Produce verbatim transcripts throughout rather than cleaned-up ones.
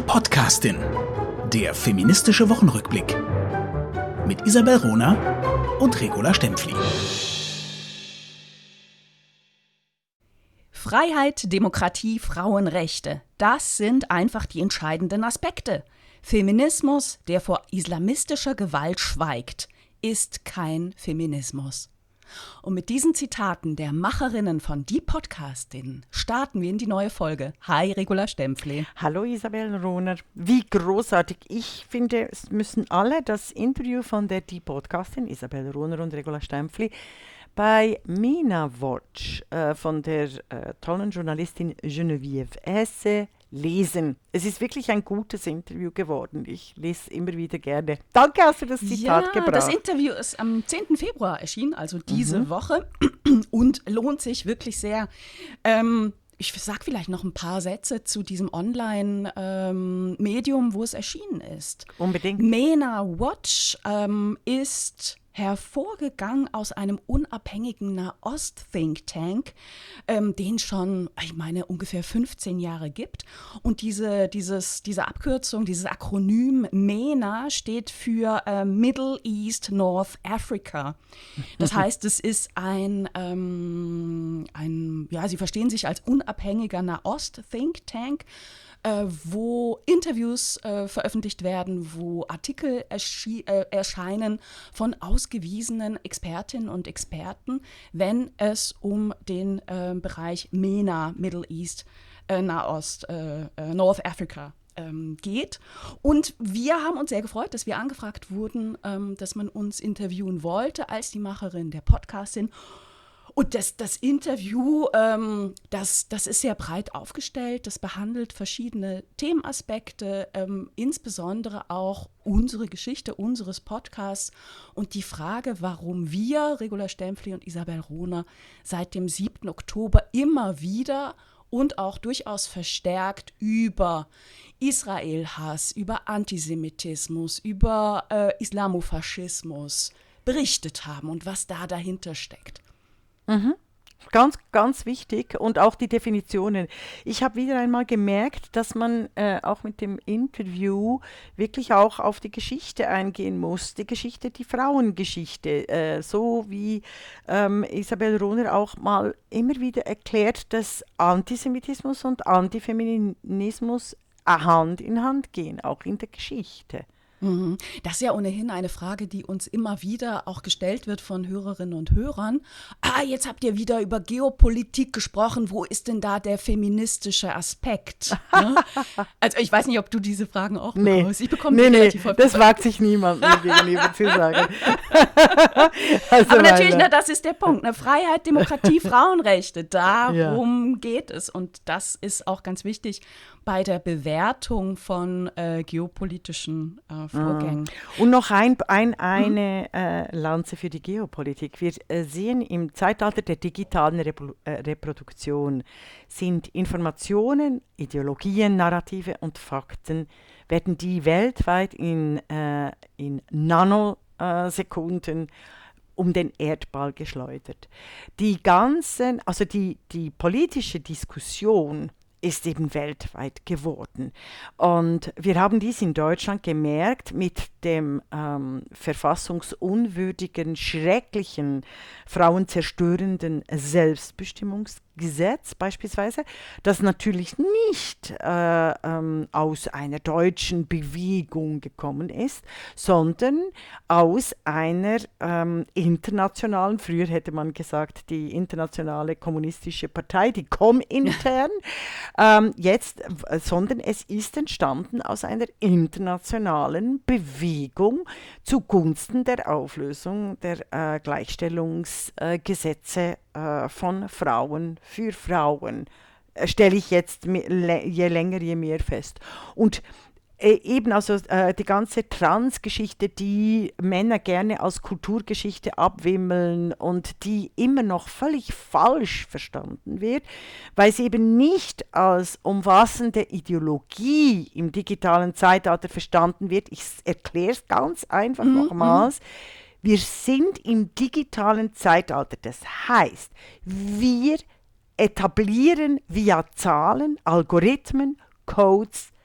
Podcastin, der feministische Wochenrückblick mit Isabel Rohner und Regula Stempfli. Freiheit, Demokratie, Frauenrechte, das sind einfach die entscheidenden Aspekte. Feminismus, der vor islamistischer Gewalt schweigt, ist kein Feminismus. Und mit diesen Zitaten der Macherinnen von Die Podcastin starten wir in die neue Folge. Hi, Regula Stempfli. Hallo, Isabel Rohner. Wie großartig. Ich finde, es müssen alle das Interview von der Die Podcastin, Isabel Rohner und Regula Stempfli, bei MENA Watch äh, von der äh, tollen Journalistin Geneviève Hesse lesen. Es ist wirklich ein gutes Interview geworden. Ich lese immer wieder gerne. Danke, hast du das Zitat ja, gebracht. Das Interview ist am zehnten Februar erschienen, also diese Mhm. Woche, und lohnt sich wirklich sehr. Ähm, ich sage vielleicht noch ein paar Sätze zu diesem Online-Medium, ähm, wo es erschienen ist. Unbedingt. MENA Watch ähm, ist hervorgegangen aus einem unabhängigen Nahost-Think Tank, ähm, den schon, ich meine, ungefähr fünfzehn Jahre gibt. Und diese, dieses, diese Abkürzung, dieses Akronym MENA steht für äh, Middle East North Africa. Das heißt, es ist ein, ähm, ein, ja, sie verstehen sich als unabhängiger Nahost-Think Tank, Äh, wo Interviews äh, veröffentlicht werden, wo Artikel erschi- äh, erscheinen von ausgewiesenen Expertinnen und Experten, wenn es um den äh, Bereich MENA, Middle East, äh, Nahost, äh, äh, North Africa ähm, geht. Und wir haben uns sehr gefreut, dass wir angefragt wurden, ähm, dass man uns interviewen wollte als die Macherin der Podcastin. Und das, das Interview, ähm, das, das ist sehr breit aufgestellt, das behandelt verschiedene Themenaspekte, ähm, insbesondere auch unsere Geschichte unseres Podcasts und die Frage, warum wir, Regula Stempfli und Isabel Rohner, seit dem siebten Oktober immer wieder und auch durchaus verstärkt über Israel-Hass, über Antisemitismus, über äh, Islamofaschismus berichtet haben und was da dahinter steckt. Mhm. Ganz, ganz wichtig und auch die Definitionen. Ich habe wieder einmal gemerkt, dass man äh, auch mit dem Interview wirklich auch auf die Geschichte eingehen muss, die Geschichte, die Frauengeschichte, äh, so wie ähm, Isabel Rohner auch mal immer wieder erklärt, dass Antisemitismus und Antifeminismus Hand in Hand gehen, auch in der Geschichte. Das ist ja ohnehin eine Frage, die uns immer wieder auch gestellt wird von Hörerinnen und Hörern. Ah, jetzt habt ihr wieder über Geopolitik gesprochen. Wo ist denn da der feministische Aspekt? Ne? Also ich weiß nicht, ob du diese Fragen auch Nee. bekommst. Ich bekomme Nee, die nee, relativ häufig. das wagt sich niemand mir gegenüber zu sagen. Also Aber natürlich, meine- ne, das ist der Punkt. Ne? Freiheit, Demokratie, Frauenrechte, darum geht es. Und das ist auch ganz wichtig bei der Bewertung von äh, geopolitischen äh, Vorgängen. Und noch ein, ein, eine äh, Lanze für die Geopolitik. Wir äh, sehen im Zeitalter der digitalen Repro äh, Reproduktion sind Informationen, Ideologien, Narrative und Fakten, werden die weltweit in, äh, in Nanosekunden um den Erdball geschleudert. Die ganzen, also die, die politische Diskussion ist eben weltweit geworden. Und wir haben dies in Deutschland gemerkt mit dem ähm, verfassungsunwürdigen, schrecklichen, frauenzerstörenden Selbstbestimmungsgesetz beispielsweise, das natürlich nicht äh, ähm, aus einer deutschen Bewegung gekommen ist, sondern aus einer ähm, internationalen, früher hätte man gesagt, die internationale kommunistische Partei, die Komintern, ähm, jetzt, w- sondern es ist entstanden aus einer internationalen Bewegung zugunsten der Auflösung der äh, Gleichstellungsgesetze äh, von Frauen für Frauen. Äh, stelle ich jetzt me- le- je länger, je mehr fest. Und äh, eben also äh, die ganze Trans-Geschichte, die Männer gerne als Kulturgeschichte abwimmeln und die immer noch völlig falsch verstanden wird, weil sie eben nicht als umfassende Ideologie im digitalen Zeitalter verstanden wird. Ich erkläre es ganz einfach Mhm, nochmals. Wir sind im digitalen Zeitalter. Das heißt, wir etablieren via Zahlen, Algorithmen, Codes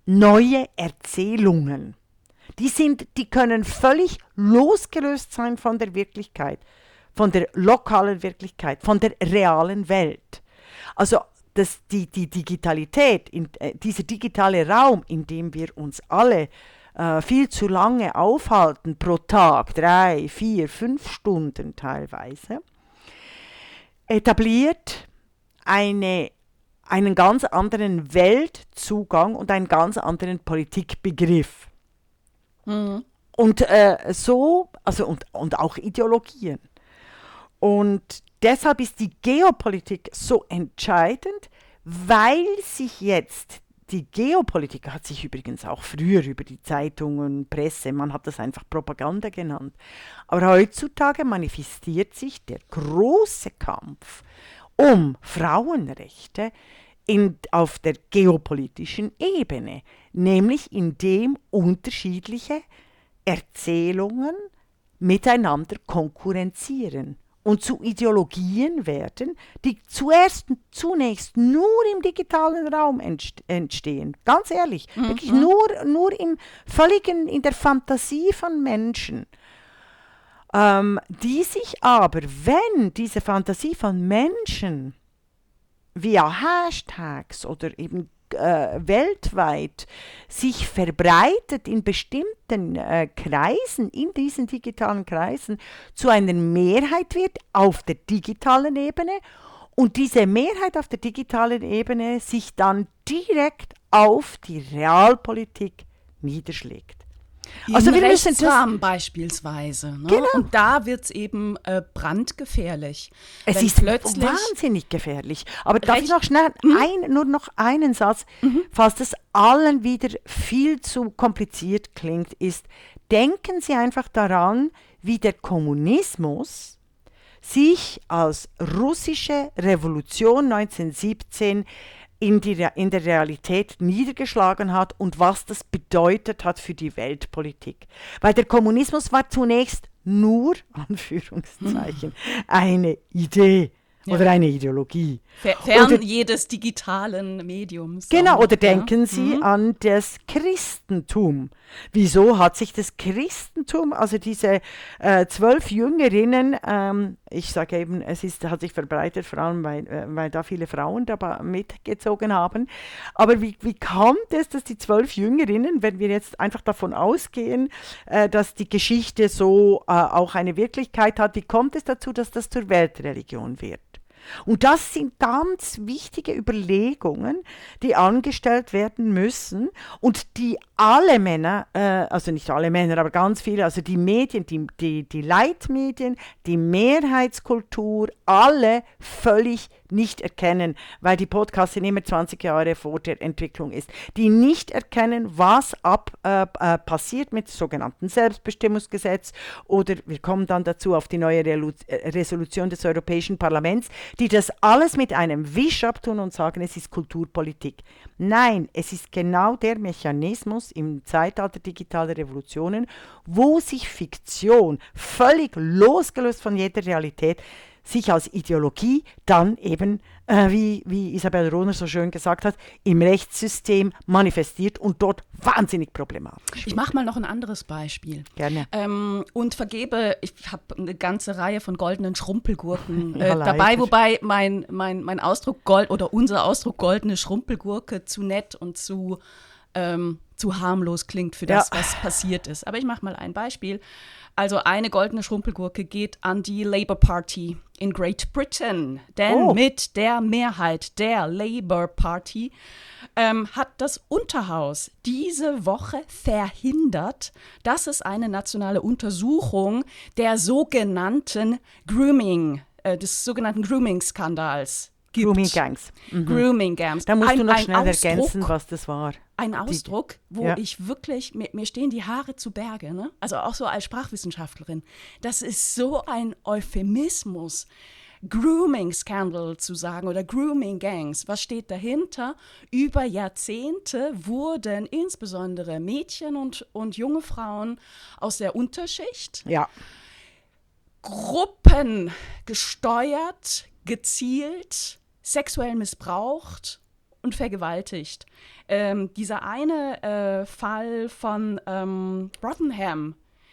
neue Erzählungen. Die, sind, die können völlig losgelöst sein von der Wirklichkeit, von der lokalen Wirklichkeit, von der realen Welt. Also das, die, die Digitalität, in, äh, dieser digitale Raum, in dem wir uns alle äh, viel zu lange aufhalten, pro Tag, drei, vier, fünf Stunden teilweise, etabliert eine, einen ganz anderen Weltzugang und einen ganz anderen Politikbegriff. Mhm. Und äh, so, also und, und auch Ideologien. Und deshalb ist die Geopolitik so entscheidend, weil sich jetzt die Geopolitik, hat sich übrigens auch früher über die Zeitungen, Presse, man hat das einfach Propaganda genannt, aber heutzutage manifestiert sich der große Kampf um Frauenrechte in, auf der geopolitischen Ebene, nämlich indem unterschiedliche Erzählungen miteinander konkurrenzieren und zu Ideologien werden, die zuerst, zunächst nur im digitalen Raum entst- entstehen. Ganz ehrlich, mhm. wirklich nur, nur im völligen, in der Fantasie von Menschen. Ähm, die sich aber, wenn diese Fantasie von Menschen via Hashtags oder eben äh, weltweit sich verbreitet in bestimmten äh, Kreisen, in diesen digitalen Kreisen, zu einer Mehrheit wird auf der digitalen Ebene und diese Mehrheit auf der digitalen Ebene sich dann direkt auf die Realpolitik niederschlägt. Also wir müssen das beispielsweise. Ne? Genau. Und da wird es eben äh, brandgefährlich. Es ist plötzlich wahnsinnig gefährlich. Aber darf ich noch schnell mhm. ein, nur noch einen Satz, mhm. falls das allen wieder viel zu kompliziert klingt, ist, denken Sie einfach daran, wie der Kommunismus sich als russische Revolution neunzehnhundertsiebzehn in, die, in der Realität niedergeschlagen hat und was das bedeutet hat für die Weltpolitik. Weil der Kommunismus war zunächst nur, Anführungszeichen, eine Idee. Ja. Oder eine Ideologie. Fern oder, jedes digitalen Mediums. Genau, oder denken ja. Sie mhm. an das Christentum. Wieso hat sich das Christentum, also diese äh, zwölf Jüngerinnen, ähm, ich sage eben, es ist, hat sich verbreitet, vor allem weil, äh, weil da viele Frauen dabei mitgezogen haben, aber wie, wie kommt es, dass die zwölf Jüngerinnen, wenn wir jetzt einfach davon ausgehen, äh, dass die Geschichte so äh, auch eine Wirklichkeit hat, wie kommt es dazu, dass das zur Weltreligion wird? Und das sind ganz wichtige Überlegungen, die angestellt werden müssen und die alle Männer, äh, also nicht alle Männer, aber ganz viele, also die Medien, die, die, die Leitmedien, die Mehrheitskultur, alle völlig nicht erkennen, weil die Podcasts immer zwanzig Jahre vor der Entwicklung ist, die nicht erkennen, was ab, äh, äh, passiert mit dem sogenannten Selbstbestimmungsgesetz oder wir kommen dann dazu auf die neue Relu- Resolution des Europäischen Parlaments, die das alles mit einem Wisch abtun und sagen, es ist Kulturpolitik. Nein, es ist genau der Mechanismus im Zeitalter digitaler Revolutionen, wo sich Fiktion völlig losgelöst von jeder Realität sich als Ideologie dann eben, äh, wie, wie Isabel Rohner so schön gesagt hat, im Rechtssystem manifestiert und dort wahnsinnig problematisch. Ich mache mal noch ein anderes Beispiel. Gerne. Ähm, und vergebe, ich habe eine ganze Reihe von goldenen Schrumpelgurken äh, ja, dabei, wobei mein, mein, mein Ausdruck Gold oder unser Ausdruck goldene Schrumpelgurke zu nett und zu, ähm, zu harmlos klingt für das, ja. was passiert ist. Aber ich mache mal ein Beispiel. Also eine goldene Schrumpelgurke geht an die Labour Party in Great Britain. Denn oh. mit der Mehrheit der Labour Party ähm, hat das Unterhaus diese Woche verhindert, dass es eine nationale Untersuchung der sogenannten Grooming, äh, des sogenannten Grooming-Skandals gibt. Grooming Gangs. Mhm. Grooming Gangs. Da musst ein, du noch schnell Ausdruck, ergänzen, was das war. Ein Ausdruck, wo ja. ich wirklich, mir, mir stehen die Haare zu Berge, ne? Also auch so als Sprachwissenschaftlerin. Das ist so ein Euphemismus, Grooming-Scandal zu sagen oder Grooming-Gangs. Was steht dahinter? Über Jahrzehnte wurden insbesondere Mädchen und, und junge Frauen aus der Unterschicht ja. Gruppen gesteuert, gezielt, sexuell missbraucht und vergewaltigt. Ähm, dieser eine äh, Fall von ähm, Rotherham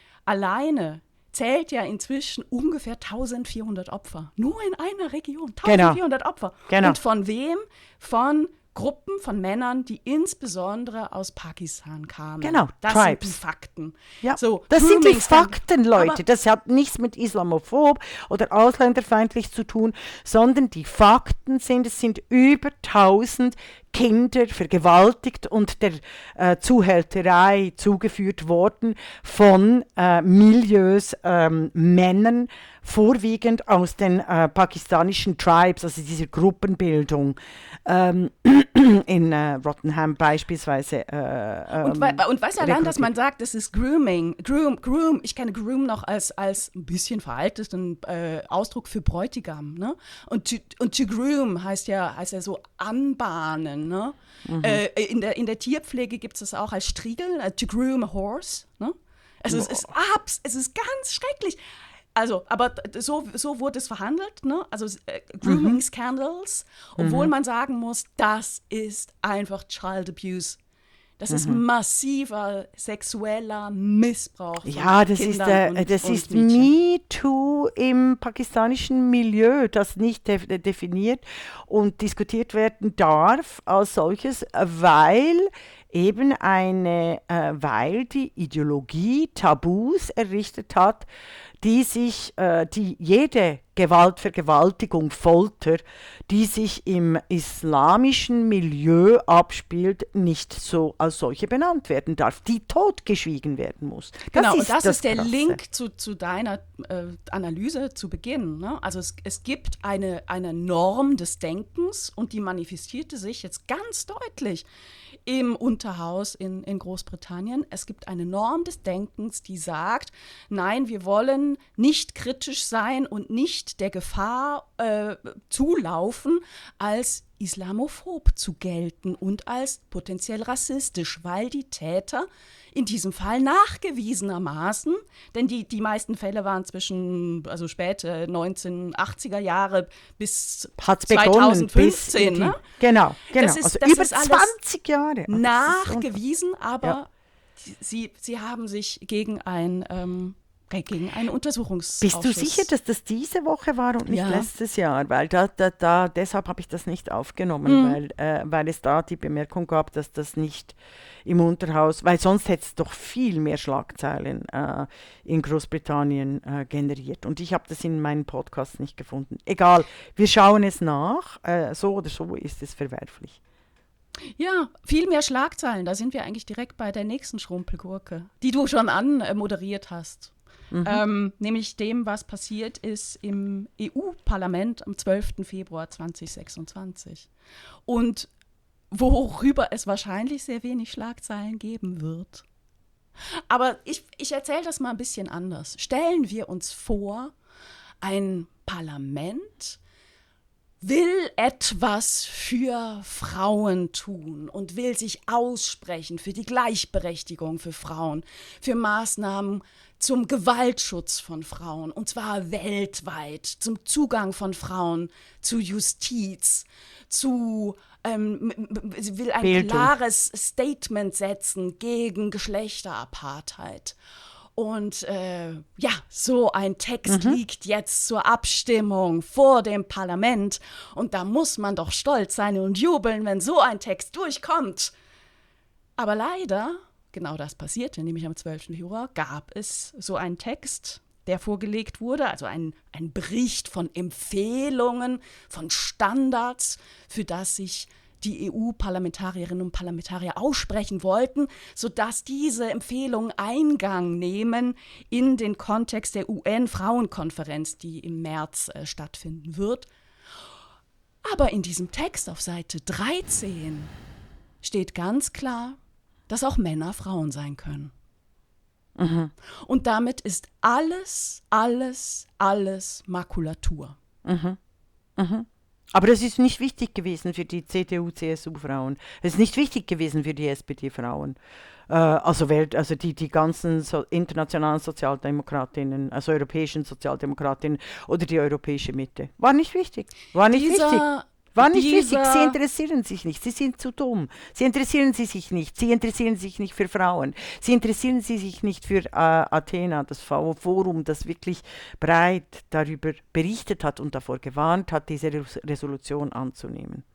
alleine zählt ja inzwischen ungefähr eintausendvierhundert Opfer. Nur in einer Region, eintausendvierhundert Genau. Opfer. Genau. Und von wem? Von Gruppen von Männern, die insbesondere aus Pakistan kamen. Genau, das Tribes. sind die Fakten. Ja, So, das sind die Grooming- Fakten, Leute. Aber- Das hat nichts mit islamophob oder ausländerfeindlich zu tun, sondern die Fakten sind, es sind über tausend Kinder vergewaltigt und der äh, Zuhälterei zugeführt worden von äh, Milieus, ähm, Männern, vorwiegend aus den äh, pakistanischen Tribes, also dieser Gruppenbildung. Ähm, in äh, Rotherham beispielsweise. Äh, Und, wei- und weißt du, allein, dass rekrutiert. man sagt, das ist Grooming. Groom, Groom, ich kenne Groom noch als, als ein bisschen veralteten äh, Ausdruck für Bräutigam. Ne? Und, to, und to groom heißt ja, heißt ja so anbahnen. Ne? Mhm. Äh, in, der, in der Tierpflege gibt es das auch als Striegeln, äh, to groom a horse. Ne? Also es ist abs, es ist ganz schrecklich. Also, aber d- so, so wurde es verhandelt, ne? Also äh, Grooming Scandals, obwohl man sagen muss, das ist einfach Child Abuse. Das ist massiver sexueller Missbrauch von Ja, das ist, Kindern äh, und, das und ist Mädchen. MeToo im pakistanischen Milieu, das nicht def definiert und diskutiert werden darf als solches, weil eben eine, äh, weil die Ideologie Tabus errichtet hat, die sich, äh, die jede Gewalt, Vergewaltigung, Folter, die sich im islamischen Milieu abspielt, nicht so als solche benannt werden darf, die totgeschwiegen werden muss. Das Genau, ist und das, das ist der Krasse. Link zu, zu deiner äh, Analyse zu Beginn. Ne? Also es, es gibt eine, eine Norm des Denkens und die manifestierte sich jetzt ganz deutlich im Unterhaus in, in Großbritannien. Es gibt eine Norm des Denkens, die sagt, nein, wir wollen nicht kritisch sein und nicht der Gefahr äh, zulaufen, als islamophob zu gelten und als potenziell rassistisch, weil die Täter in diesem Fall nachgewiesenermaßen, denn die, die meisten Fälle waren zwischen, also späte neunzehnhundertachtziger Jahre bis Hat's begonnen, bis zweitausendfünfzehn, in die, ne? Genau, genau. Das ist- also das über ist alles zwanzig Jahre. Also das ist nachgewiesen, aber Ja. sie, sie haben sich gegen ein ähm, gegen einen Untersuchungsausschuss. Bist du sicher, dass das diese Woche war und nicht Ja. letztes Jahr? Weil da, da, da, deshalb habe ich das nicht aufgenommen, Mhm. weil, äh, weil es da die Bemerkung gab, dass das nicht im Unterhaus, weil sonst hätte es doch viel mehr Schlagzeilen äh, in Großbritannien äh, generiert. Und ich habe das in meinen Podcasts nicht gefunden. Egal, wir schauen es nach. Äh, so oder so ist es verwerflich. Ja, viel mehr Schlagzeilen. Da sind wir eigentlich direkt bei der nächsten Schrumpelgurke, die du schon anmoderiert hast. Ähm, nämlich dem, was passiert ist im E U-Parlament am zwölften Februar zweitausendsechsundzwanzig. Und worüber es wahrscheinlich sehr wenig Schlagzeilen geben wird. Aber ich, ich erzähle das mal ein bisschen anders. Stellen wir uns vor, ein Parlament will etwas für Frauen tun und will sich aussprechen für die Gleichberechtigung für Frauen, für Maßnahmen zum Gewaltschutz von Frauen, und zwar weltweit, zum Zugang von Frauen zu Justiz, zu, ähm, m- m- sie will ein Bildung. klares Statement setzen gegen Geschlechterapartheid. Und äh, ja, so ein Text liegt jetzt zur Abstimmung vor dem Parlament. Und da muss man doch stolz sein und jubeln, wenn so ein Text durchkommt. Aber leider, genau das passierte, nämlich am zwölften Februar, gab es so einen Text, der vorgelegt wurde, also ein, ein Bericht von Empfehlungen, von Standards, für das sich die E U-Parlamentarierinnen und Parlamentarier aussprechen wollten, sodass diese Empfehlungen Eingang nehmen in den Kontext der U N-Frauenkonferenz, die im März äh, stattfinden wird. Aber in diesem Text auf Seite dreizehn steht ganz klar, dass auch Männer Frauen sein können. Und damit ist alles, alles, alles Makulatur. Aber das ist nicht wichtig gewesen für die C D U C S U-Frauen. Es ist nicht wichtig gewesen für die S P D-Frauen. Äh, also Welt, also die, die ganzen so internationalen Sozialdemokratinnen, also europäischen Sozialdemokratinnen oder die europäische Mitte. War nicht wichtig. War nicht wichtig. Dieser War nicht dieser, wichtig, sie interessieren sich nicht, sie sind zu dumm. Sie interessieren sie sich nicht, sie interessieren sich nicht für Frauen. Sie interessieren sie sich nicht für äh, Athena, das Forum, das wirklich breit darüber berichtet hat und davor gewarnt hat, diese Res- Resolution anzunehmen.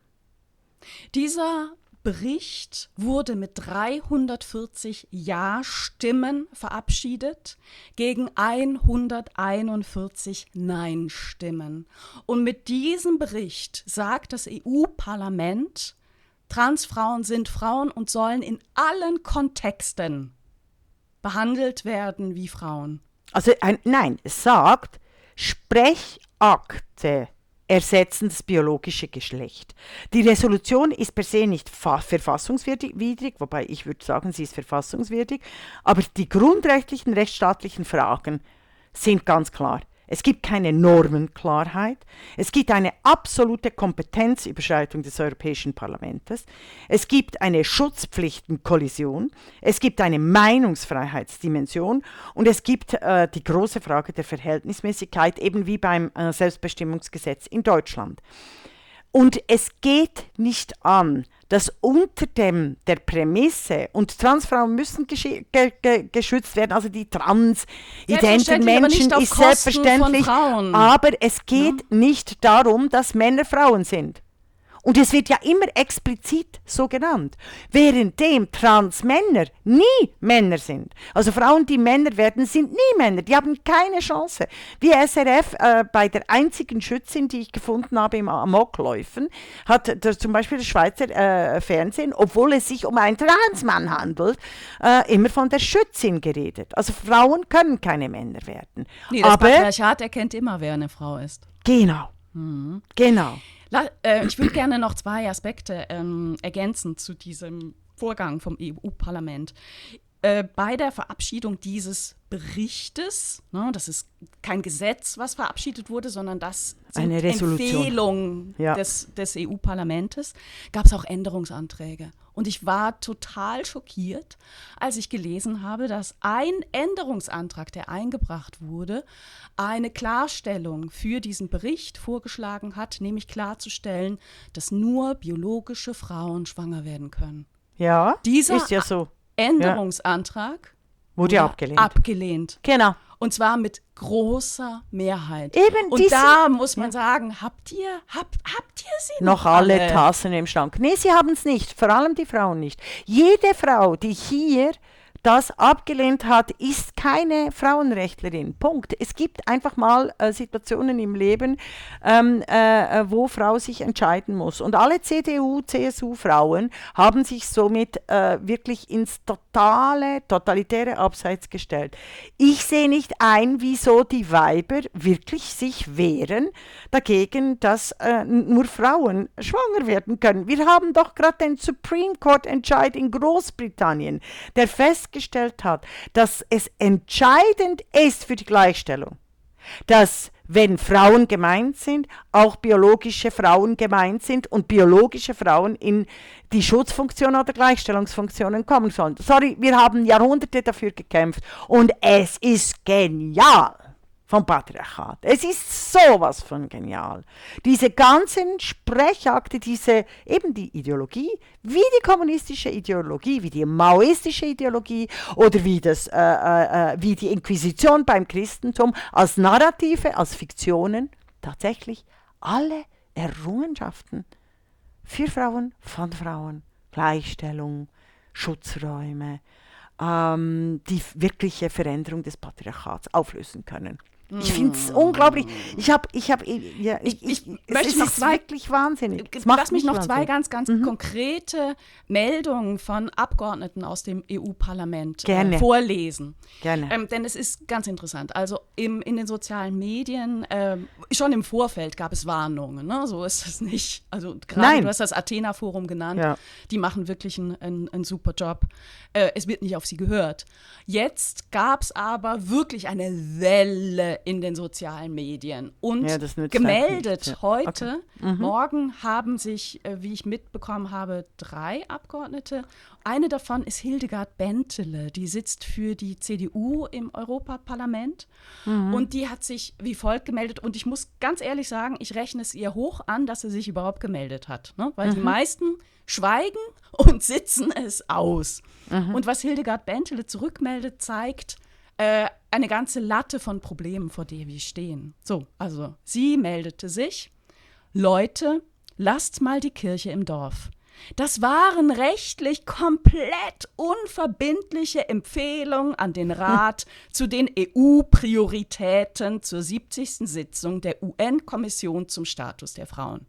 Dieser Bericht wurde mit dreihundertvierzig Ja-Stimmen verabschiedet gegen hunderteinundvierzig Nein-Stimmen. Und mit diesem Bericht sagt das E U-Parlament, Transfrauen sind Frauen und sollen in allen Kontexten behandelt werden wie Frauen. Also ein, nein, es sagt, Sprechakte ersetzen das biologische Geschlecht. Die Resolution ist per se nicht fa- verfassungswidrig, wobei ich würde sagen, sie ist verfassungswidrig, aber die grundrechtlichen, rechtsstaatlichen Fragen sind ganz klar. Es gibt keine Normenklarheit. Es gibt eine absolute Kompetenzüberschreitung des Europäischen Parlaments. Es gibt eine Schutzpflichtenkollision. Es gibt eine Meinungsfreiheitsdimension. Und es gibt äh, die große Frage der Verhältnismäßigkeit, eben wie beim äh, Selbstbestimmungsgesetz in Deutschland. Und es geht nicht an, dass unter dem, der Prämisse, und Transfrauen müssen geschi- ge- ge- geschützt werden, also die transidenten Menschen ist selbstverständlich, aber es geht ja. nicht darum, dass Männer Frauen sind. Und es wird ja immer explizit so genannt, währenddem Transmänner nie Männer sind. Also Frauen, die Männer werden, sind nie Männer, die haben keine Chance. Wie S R F äh, bei der einzigen Schützin, die ich gefunden habe im Amokläufen, hat der, zum Beispiel das Schweizer äh, Fernsehen, obwohl es sich um einen Transmann handelt, äh, immer von der Schützin geredet. Also Frauen können keine Männer werden. Nee, das Aber, Patriarchat erkennt immer, wer eine Frau ist. Genau, Mhm. genau. La, äh, ich würde gerne noch zwei Aspekte ähm, ergänzen zu diesem Vorgang vom E U-Parlament. Äh, bei der Verabschiedung dieses Berichtes, ne, das ist kein Gesetz, was verabschiedet wurde, sondern das sind Eine Resolution. Empfehlungen Ja. des, des E U-Parlamentes, gab es auch Änderungsanträge. Und ich war total schockiert, als ich gelesen habe, dass ein Änderungsantrag, der eingebracht wurde, eine Klarstellung für diesen Bericht vorgeschlagen hat, nämlich klarzustellen, dass nur biologische Frauen schwanger werden können. Ja, Dieser ist ja so. Änderungsantrag Wurde wurde abgelehnt. abgelehnt. Genau. Und zwar mit großer Mehrheit. Eben Und diese- da muss man ja. sagen, habt ihr, habt, habt ihr sie Noch alle Tassen im Schrank. Nee, sie haben es nicht. Vor allem die Frauen nicht. Jede Frau, die hier das abgelehnt hat, ist keine Frauenrechtlerin. Punkt. Es gibt einfach mal äh, Situationen im Leben, ähm, äh, wo Frau sich entscheiden muss. Und alle C D U, C S U-Frauen haben sich somit äh, wirklich ins totale, totalitäre Abseits gestellt. Ich sehe nicht ein, wieso die Weiber wirklich sich wehren dagegen, dass äh, nur Frauen schwanger werden können. Wir haben doch gerade den Supreme Court Entscheid in Großbritannien, der festgestellt hat, dass es entscheidend ist für die Gleichstellung, dass wenn Frauen gemeint sind, auch biologische Frauen gemeint sind und biologische Frauen in die Schutzfunktion oder Gleichstellungsfunktionen kommen sollen. Sorry, wir haben Jahrhunderte dafür gekämpft und es ist genial vom Patriarchat. Es ist sowas von genial. Diese ganzen Sprechakte, diese, eben die Ideologie, wie die kommunistische Ideologie, wie die maoistische Ideologie oder wie, das, äh, äh, wie die Inquisition beim Christentum, als Narrative, als Fiktionen, tatsächlich alle Errungenschaften für Frauen, von Frauen, Gleichstellung, Schutzräume, ähm, die wirkliche Veränderung des Patriarchats auflösen können. Ich finde es unglaublich. Ich habe, ich habe, ja, ich, ich, Ich es, möchte es noch ist zwei- wirklich wahnsinnig. Es macht Lass mich noch zwei wahnsinnig. ganz, ganz Mhm. konkrete Meldungen von Abgeordneten aus dem E U-Parlament Gerne. äh, vorlesen. Gerne. Ähm, denn es ist ganz interessant. Also im, in den sozialen Medien, ähm, schon im Vorfeld gab es Warnungen. Ne? So ist es nicht. Also gerade Nein. du hast das Athena-Forum genannt. Ja. Die machen wirklich einen, einen, einen super Job. Äh, es wird nicht auf sie gehört. Jetzt gab es aber wirklich eine Welle in den sozialen Medien und Ja, das nützt gemeldet auch nichts, ja. heute. Okay. Mhm. Morgen haben sich, äh, wie ich mitbekommen habe, drei Abgeordnete. Eine davon ist Hildegard Bentele, die sitzt für die C D U im Europaparlament. Mhm. Und die hat sich wie folgt gemeldet. Und ich muss ganz ehrlich sagen, ich rechne es ihr hoch an, dass sie sich überhaupt gemeldet hat. Ne? Weil mhm. die meisten schweigen und sitzen es aus. Mhm. Und was Hildegard Bentele zurückmeldet, zeigt äh, eine ganze Latte von Problemen, vor der wir stehen. So, also sie meldete sich: Leute, lasst mal die Kirche im Dorf. Das waren rechtlich komplett unverbindliche Empfehlungen an den Rat hm. zu den E U-Prioritäten zur siebzigsten Sitzung der U N-Kommission zum Status der Frauen.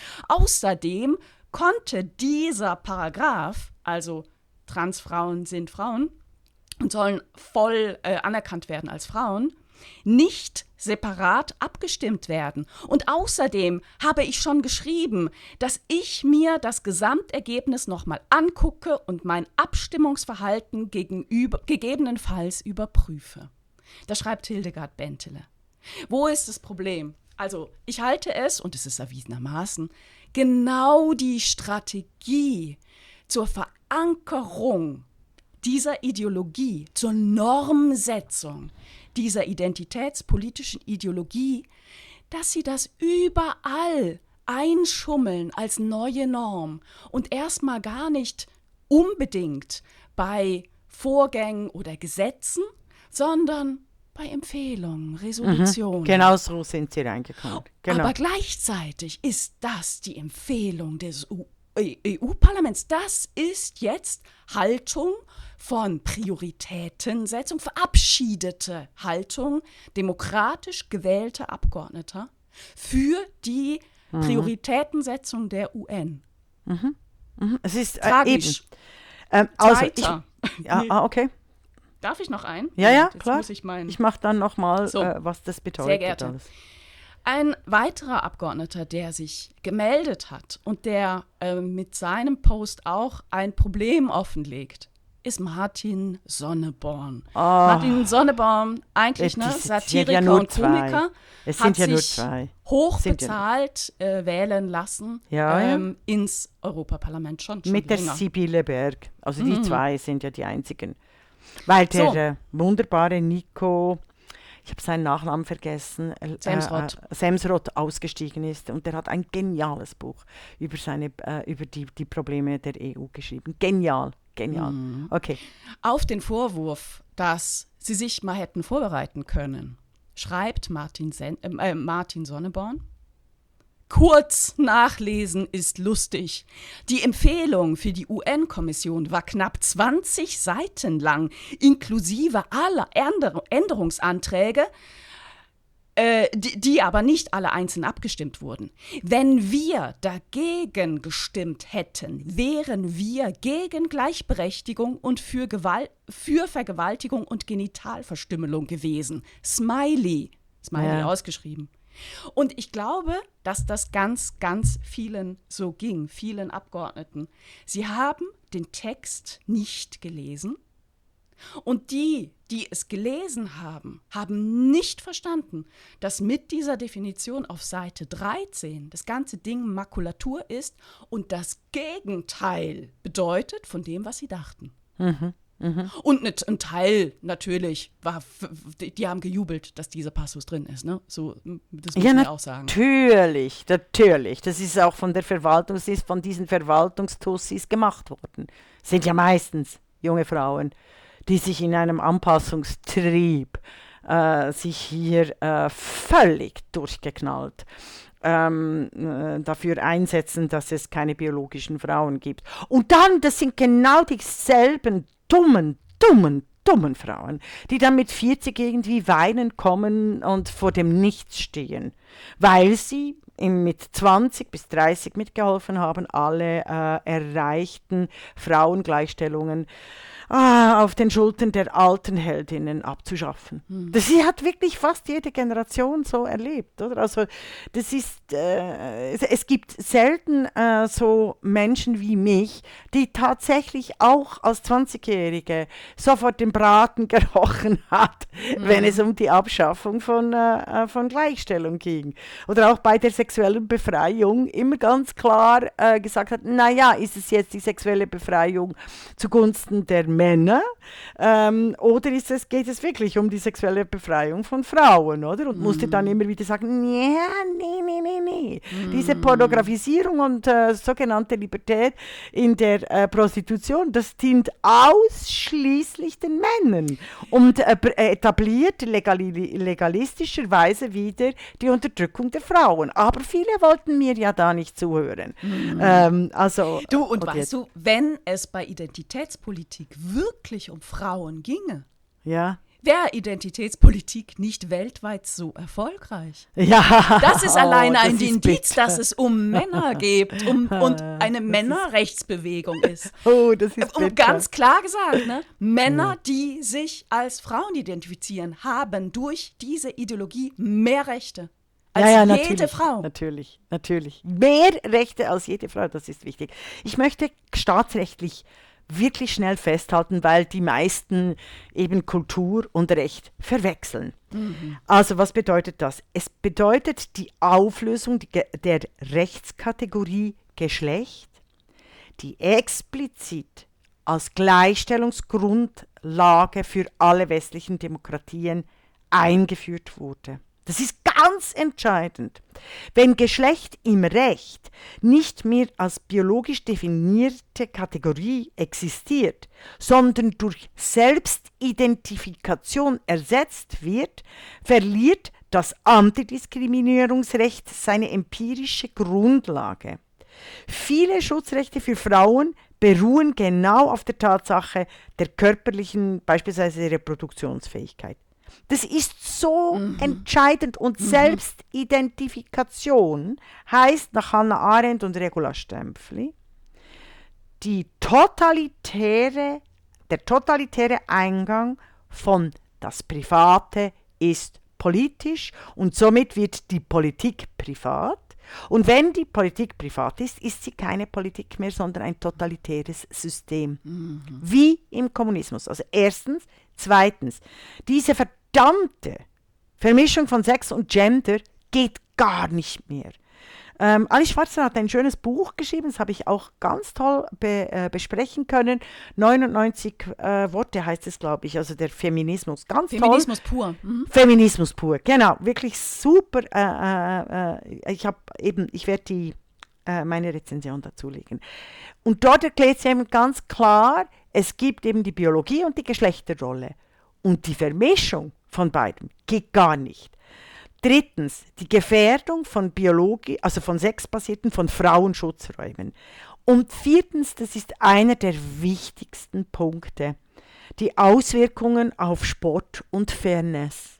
Außerdem konnte dieser Paragraph, also Transfrauen sind Frauen und sollen voll äh, anerkannt werden als Frauen, nicht separat abgestimmt werden. Und außerdem habe ich schon geschrieben, dass ich mir das Gesamtergebnis nochmal angucke und mein Abstimmungsverhalten gegenüber, gegebenenfalls überprüfe. Das schreibt Hildegard Bentele. Wo ist das Problem? Also ich halte es, und es ist erwiesenermaßen, genau die Strategie zur Verankerung dieser Ideologie, zur Normsetzung dieser identitätspolitischen Ideologie, dass sie das überall einschummeln als neue Norm und erstmal gar nicht unbedingt bei Vorgängen oder Gesetzen, sondern bei Empfehlungen, Resolutionen. Mhm. Genau so sind sie reingekommen. Genau. Aber gleichzeitig ist das die Empfehlung des E U-Parlaments. Das ist jetzt Haltung von Prioritätensetzung, verabschiedete Haltung demokratisch gewählter Abgeordneter für die mhm. Prioritätensetzung der U N. Mhm. Mhm. Es ist tragisch. Äh, ähm, also ich, ja, ah, okay. Darf ich noch einen? Ja, ja, Jetzt klar. Muss ich mein... ich mache dann nochmal, so, äh, was das bedeutet. Sehr geehrte. Alles. Ein weiterer Abgeordneter, der sich gemeldet hat und der äh, mit seinem Post auch ein Problem offenlegt, ist Martin Sonneborn. Oh. Martin Sonneborn, eigentlich ne, Satiriker ja nur und Komiker, es hat sind ja nur sich zwei. hochbezahlt ja äh, wählen lassen ja, ähm, ja. ins Europaparlament schon, schon Mit länger. der Sibylle Berg. Also die mhm. zwei sind ja die einzigen. Weil der so. äh, wunderbare Nico, ich habe seinen Nachnamen vergessen, äh, Semsrott. Äh, Semsrott ausgestiegen ist. Und der hat ein geniales Buch über, seine, äh, über die, die Probleme der E U geschrieben. Genial, genial. Mhm. Okay. Auf den Vorwurf, dass sie sich mal hätten vorbereiten können, schreibt Martin, Sen- äh, Martin Sonneborn: Kurz nachlesen ist lustig. Die Empfehlung für die U N-Kommission war knapp zwanzig Seiten lang, inklusive aller Änder- Änderungsanträge, äh, die, die aber nicht alle einzeln abgestimmt wurden. Wenn wir dagegen gestimmt hätten, wären wir gegen Gleichberechtigung und für, Gewalt, für Vergewaltigung und Genitalverstümmelung gewesen. Smiley. Smiley ja. ausgeschrieben. Und ich glaube, dass das ganz, ganz vielen so ging, vielen Abgeordneten. Sie haben den Text nicht gelesen und die, die es gelesen haben, haben nicht verstanden, dass mit dieser Definition auf Seite dreizehn das ganze Ding Makulatur ist und das Gegenteil bedeutet von dem, was sie dachten. Mhm. Mhm. Und ein Teil natürlich war, die, die haben gejubelt, dass dieser Passus drin ist, ne? So, das muss ja, man auch sagen. Natürlich, natürlich. Das ist auch von der Verwaltung, es ist von diesen Verwaltungstussis gemacht worden. Sind ja meistens junge Frauen, die sich in einem Anpassungstrieb äh, sich hier äh, völlig durchgeknallt Ähm, äh, dafür einsetzen, dass es keine biologischen Frauen gibt. Und dann, das sind genau dieselben dummen, dummen, dummen Frauen, die dann mit vierzig irgendwie weinen kommen und vor dem Nichts stehen, weil sie im, mit zwanzig bis dreißig mitgeholfen haben, alle äh, erreichten Frauengleichstellungen ah, auf den Schultern der alten Heldinnen abzuschaffen. Hm. Das hat wirklich fast jede Generation so erlebt, oder? Also das ist, äh, es, es gibt selten äh, so Menschen wie mich, die tatsächlich auch als zwanzigjährige sofort den Braten gerochen hat, hm. wenn es um die Abschaffung von, äh, von Gleichstellung ging. Oder auch bei der sexuellen Befreiung immer ganz klar äh, gesagt hat, naja, ist es jetzt die sexuelle Befreiung zugunsten der Männer ähm, oder ist es, geht es wirklich um die sexuelle Befreiung von Frauen, oder? Und mm. musste dann immer wieder sagen, ja, nee, nee, nee, nee. Mm. Diese Pornografisierung und äh, sogenannte Libertät in der äh, Prostitution, das dient ausschließlich den Männern und äh, etabliert legali legalistischerweise wieder die Unterdrückung der Frauen. Aber viele wollten mir ja da nicht zuhören. Mm. Ähm, also, du, und okay. weißt du, wenn es bei Identitätspolitik wirklich um Frauen ginge, ja. wäre Identitätspolitik nicht weltweit so erfolgreich. Ja. Das ist alleine oh, ein Indiz, dass es um Männer geht um, und eine Männerrechtsbewegung ist. Oh, das ist um ganz klar gesagt, ne? Männer, die sich als Frauen identifizieren, haben durch diese Ideologie mehr Rechte als ja, ja, jede Frau. Natürlich, natürlich. Mehr Rechte als jede Frau, das ist wichtig. Ich möchte staatsrechtlich wirklich schnell festhalten, weil die meisten eben Kultur und Recht verwechseln. Mhm. Also was bedeutet das? Es bedeutet die Auflösung der Rechtskategorie Geschlecht, die explizit als Gleichstellungsgrundlage für alle westlichen Demokratien eingeführt wurde. Das ist ganz entscheidend. Wenn Geschlecht im Recht nicht mehr als biologisch definierte Kategorie existiert, sondern durch Selbstidentifikation ersetzt wird, verliert das Antidiskriminierungsrecht seine empirische Grundlage. Viele Schutzrechte für Frauen beruhen genau auf der Tatsache der körperlichen, beispielsweise Reproduktionsfähigkeit. Das ist so mhm. entscheidend und mhm. Selbstidentifikation heißt nach Hannah Arendt und Regula Stempfli, die totalitäre, der totalitäre Eingang von das Private ist politisch und somit wird die Politik privat. Und wenn die Politik privat ist, ist sie keine Politik mehr, sondern ein totalitäres System. Mhm. Wie im Kommunismus. Also erstens. Zweitens, diese verdammte Vermischung von Sex und Gender geht gar nicht mehr. Ähm, Alice Schwarzer hat ein schönes Buch geschrieben, das habe ich auch ganz toll be, äh, besprechen können. neunundneunzig äh, Worte heißt es, glaube ich, also der Feminismus. Ganz Feminismus toll. pur. Mhm. Feminismus pur, genau, wirklich super. Äh, äh, ich habe eben, ich werde die äh, meine Rezension dazulegen. Und dort erklärt sie eben ganz klar, es gibt eben die Biologie und die Geschlechterrolle. Und die Vermischung von beiden geht gar nicht. Drittens, die Gefährdung von Biologie, also von sexbasierten, von Frauenschutzräumen. Und viertens, das ist einer der wichtigsten Punkte, die Auswirkungen auf Sport und Fairness.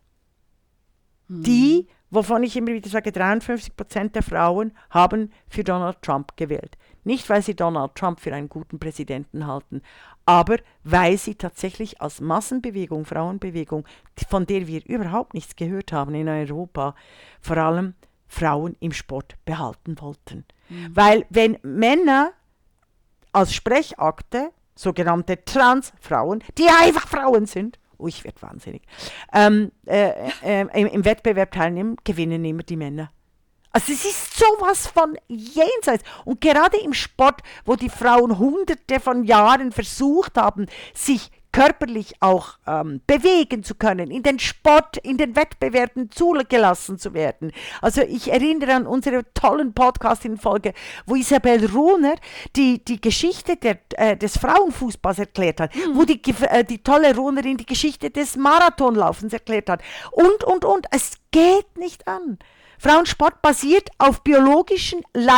Hm. Die, wovon ich immer wieder sage, dreiundfünfzig Prozent der Frauen haben für Donald Trump gewählt. Nicht, weil sie Donald Trump für einen guten Präsidenten halten, aber weil sie tatsächlich als Massenbewegung, Frauenbewegung, von der wir überhaupt nichts gehört haben in Europa, vor allem Frauen im Sport behalten wollten. Mhm. Weil wenn Männer als Sprechakte, sogenannte Transfrauen, die einfach Frauen sind, oh, ich werde wahnsinnig, ähm, äh, äh, im, im Wettbewerb teilnehmen, gewinnen immer die Männer. Also es ist sowas von jenseits. Und gerade im Sport, wo die Frauen hunderte von Jahren versucht haben, sich körperlich auch ähm, bewegen zu können, in den Sport, in den Wettbewerben zugelassen zu werden. Also ich erinnere an unsere tollen Podcast-Folge, wo Isabel Runer die, die Geschichte der, äh, des Frauenfußballs erklärt hat, mhm. wo die, äh, die tolle Runerin die Geschichte des Marathonlaufens erklärt hat. Und, und, und. Es geht nicht an. Frauensport basiert auf biologischen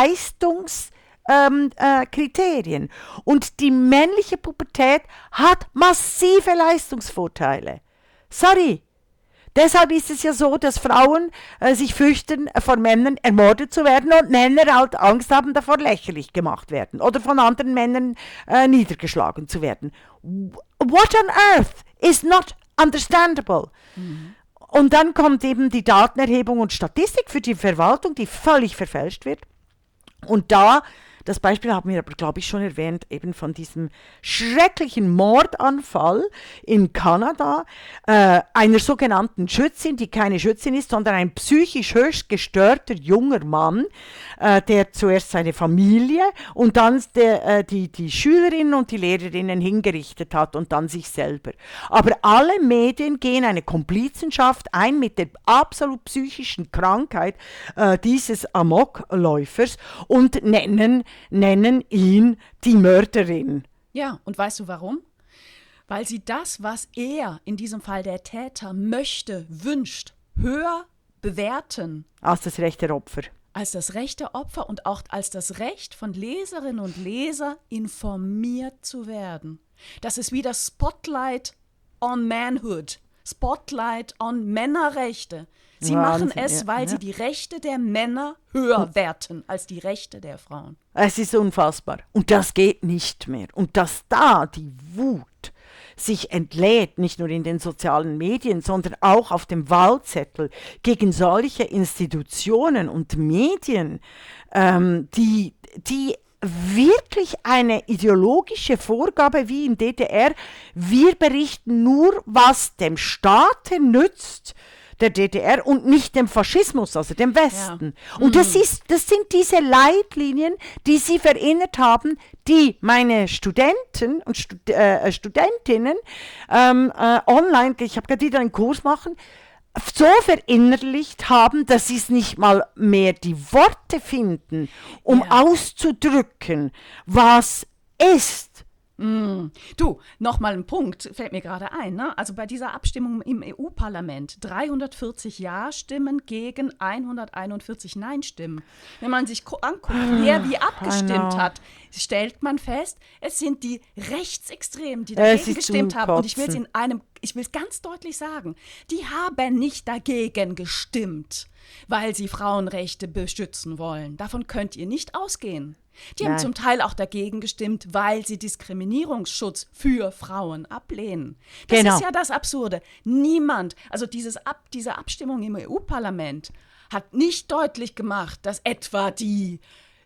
Leistungskriterien. Ähm, äh, und die männliche Pubertät hat massive Leistungsvorteile. Sorry, Deshalb ist es ja so, dass Frauen äh, sich fürchten, äh, von Männern ermordet zu werden und Männer halt Angst haben, davor lächerlich gemacht werden oder von anderen Männern äh, niedergeschlagen zu werden. What on earth is not understandable? Mhm. Und dann kommt eben die Datenerhebung und Statistik für die Verwaltung, die völlig verfälscht wird. Und da, das Beispiel haben wir aber, glaube ich, schon erwähnt, eben von diesem schrecklichen Mordanfall in Kanada, äh, einer sogenannten Schützin, die keine Schützin ist, sondern ein psychisch höchst gestörter junger Mann, äh, der zuerst seine Familie und dann der, äh, die, die Schülerinnen und die Lehrerinnen hingerichtet hat und dann sich selber. Aber alle Medien gehen eine Komplizenschaft ein mit der absolut psychischen Krankheit äh, dieses Amokläufers und nennen nennen ihn die Mörderin. Ja, und weißt du warum? Weil sie das, was er, in diesem Fall der Täter, möchte, wünscht, höher bewerten. Als das Recht der Opfer. Als das Recht der Opfer und auch als das Recht von Leserinnen und Lesern, informiert zu werden. Das ist wie das Spotlight on Manhood, Spotlight on Männerrechte. Sie Wahnsinn, machen es, weil ja, ja. sie die Rechte der Männer höher werten als die Rechte der Frauen. Es ist unfassbar. Und das geht nicht mehr. Und dass da die Wut sich entlädt, nicht nur in den sozialen Medien, sondern auch auf dem Wahlzettel gegen solche Institutionen und Medien, ähm, die, die wirklich eine ideologische Vorgabe wie im D D R, wir berichten nur, was dem Staate nützt, der D D R und nicht dem Faschismus, also dem Westen. Ja. Und das, ist, das sind diese Leitlinien, die sie verinnerlicht haben, die meine Studenten und Stud- äh, Studentinnen ähm, äh, online, ich habe gerade wieder einen Kurs machen, so verinnerlicht haben, dass sie es nicht mal mehr die Worte finden, um ja. auszudrücken, was ist. Mm. Du, nochmal ein Punkt, fällt mir gerade ein. Ne? Also bei dieser Abstimmung im E U-Parlament, dreihundertvierzig Ja-Stimmen gegen hunderteinundvierzig Nein-Stimmen. Wenn man sich ko- anguckt, wer wie abgestimmt hat, stellt man fest, es sind die Rechtsextremen, die dagegen gestimmt haben. Und ich will es in einem, ich will es ganz deutlich sagen, die haben nicht dagegen gestimmt, weil sie Frauenrechte beschützen wollen. Davon könnt ihr nicht ausgehen. Die Nein. haben zum Teil auch dagegen gestimmt, weil sie Diskriminierungsschutz für Frauen ablehnen. Das genau. ist ja das Absurde. Niemand, also dieses Ab, diese Abstimmung im E U-Parlament hat nicht deutlich gemacht, dass etwa die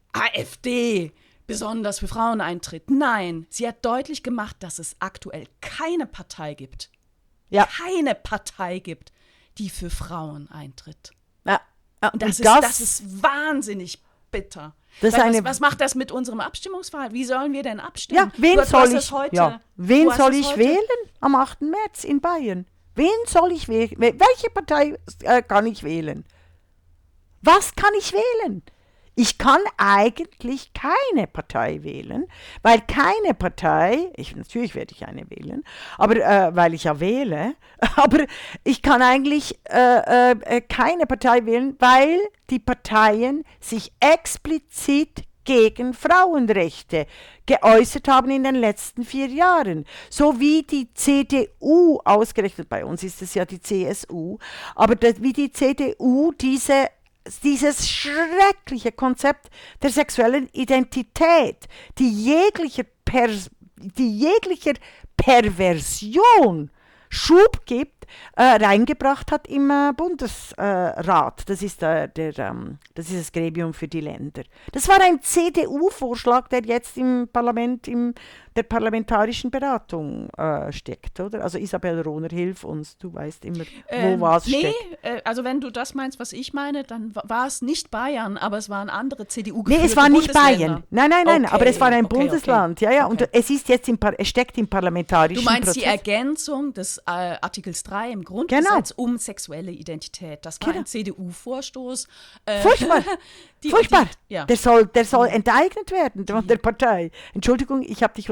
AfD besonders für Frauen eintritt. Nein, sie hat deutlich gemacht, dass es aktuell keine Partei gibt, ja. keine Partei gibt, die für Frauen eintritt. Ja. Ja. Und das, Und das, ist, das ist wahnsinnig bitter. Das Weil, eine, was, was macht das mit unserem Abstimmungsverhalten? Wie sollen wir denn abstimmen? Ja, wen du, soll du ich, heute, ja. wen soll ich wählen am achten März in Bayern? Wen soll ich wählen? Welche Partei äh, kann ich wählen? Was kann ich wählen? Ich kann eigentlich keine Partei wählen, weil keine Partei, ich, natürlich werde ich eine wählen, aber äh, weil ich ja wähle, aber ich kann eigentlich äh, äh, keine Partei wählen, weil die Parteien sich explizit gegen Frauenrechte geäußert haben in den letzten vier Jahren. So wie die C D U, ausgerechnet bei uns ist es ja die C S U, aber das, wie die C D U diese dieses schreckliche Konzept der sexuellen Identität, die jeglicher, Pers- die jeglicher Perversion Schub gibt, äh, reingebracht hat im äh, Bundesrat. Das ist, äh, der, ähm, das ist das Gremium für die Länder. Das war ein C D U-Vorschlag, der jetzt im Parlament, in der parlamentarischen Beratung äh, steckt, oder? Also Isabel Rohner, hilf uns, du weißt immer, wo ähm, was nee, steckt. Nee, äh, also wenn du das meinst, was ich meine, dann w- war es nicht Bayern, aber es waren andere C D U-geführte Nee, es war nicht Bundesländer. Bayern. Nein, nein, nein, okay. aber es war ein okay, Bundesland. Okay. Ja, ja, okay. und es ist jetzt im Par- es steckt im parlamentarischen Du meinst Prozess. die Ergänzung des äh, Artikels drei im Grundgesetz genau. um sexuelle Identität. Das war genau. ein C D U-Vorstoß. Äh, Furchtbar. die, Furchtbar. Die, ja. Der soll, der soll enteignet werden von der Partei. Entschuldigung, ich habe dich unterbrochen.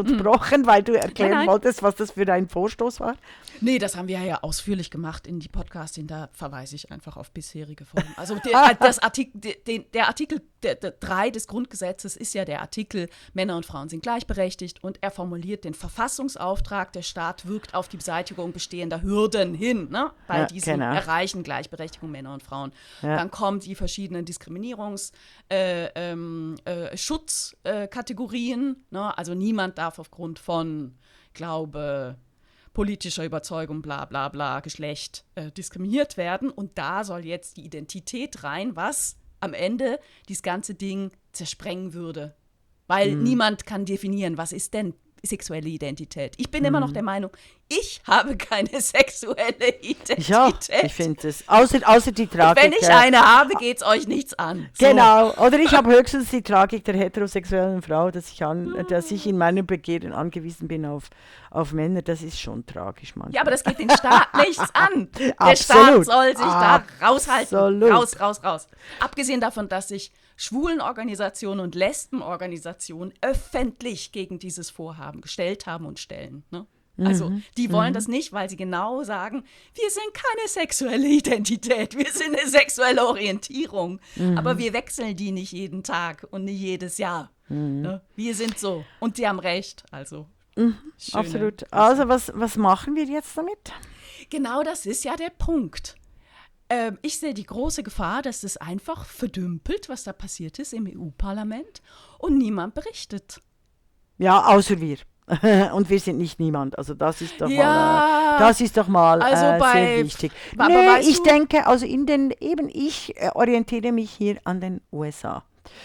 unterbrochen, weil du erklären Nein, nein. wolltest, was das für ein Vorstoß war? Nee, das haben wir ja ausführlich gemacht in die Podcasting, da verweise ich einfach auf bisherige Folgen. Also der, das Artikel, der, der Artikel drei des Grundgesetzes ist ja der Artikel, Männer und Frauen sind gleichberechtigt, und er formuliert den Verfassungsauftrag, der Staat wirkt auf die Beseitigung bestehender Hürden hin, ne? Bei Ja, diesem genau. Erreichen Gleichberechtigung Männer und Frauen. Ja. Dann kommen die verschiedenen Diskriminierungs- äh, ähm, äh, Schutzkategorien, ne? Also niemand darf aufgrund von Glaube, politischer Überzeugung, bla bla bla, Geschlecht äh, diskriminiert werden. Und da soll jetzt die Identität rein, was am Ende dieses ganze Ding zersprengen würde. Weil Mhm. niemand kann definieren, was ist denn sexuelle Identität. Ich bin immer Mhm. noch der Meinung, ich habe keine sexuelle Identität. Ja, ich finde es. Außer, außer die Tragik. Wenn ich der- eine habe, geht es euch nichts an. So. Genau. Oder ich habe höchstens die Tragik der heterosexuellen Frau, dass ich, an, dass ich in meinem Begehren angewiesen bin auf, auf Männer. Das ist schon tragisch manchmal. Ja, aber das geht den Staat nichts an. Der Absolut. Staat soll sich da raushalten. Absolut. Raus, raus, raus. Abgesehen davon, dass sich Schwulenorganisationen und Lesbenorganisationen öffentlich gegen dieses Vorhaben gestellt haben und stellen. Ne? Also die wollen das nicht, weil sie genau sagen, wir sind keine sexuelle Identität, wir sind eine sexuelle Orientierung. Aber wir wechseln die nicht jeden Tag und nicht jedes Jahr. Ne? Wir sind so. Und die haben recht. Also schöne- Absolut. Also was, was machen wir jetzt damit? Genau das ist ja der Punkt. Ähm, ich sehe die große Gefahr, dass es einfach verdümpelt, was da passiert ist im E U-Parlament, und niemand berichtet. Ja, außer wir. Und wir sind nicht niemand. Also das ist doch Ja. mal, äh, das ist doch mal Also äh, bei- sehr wichtig. aber Nö, weißt ich du- denke, also in den, eben ich äh, orientiere mich hier an den U S A.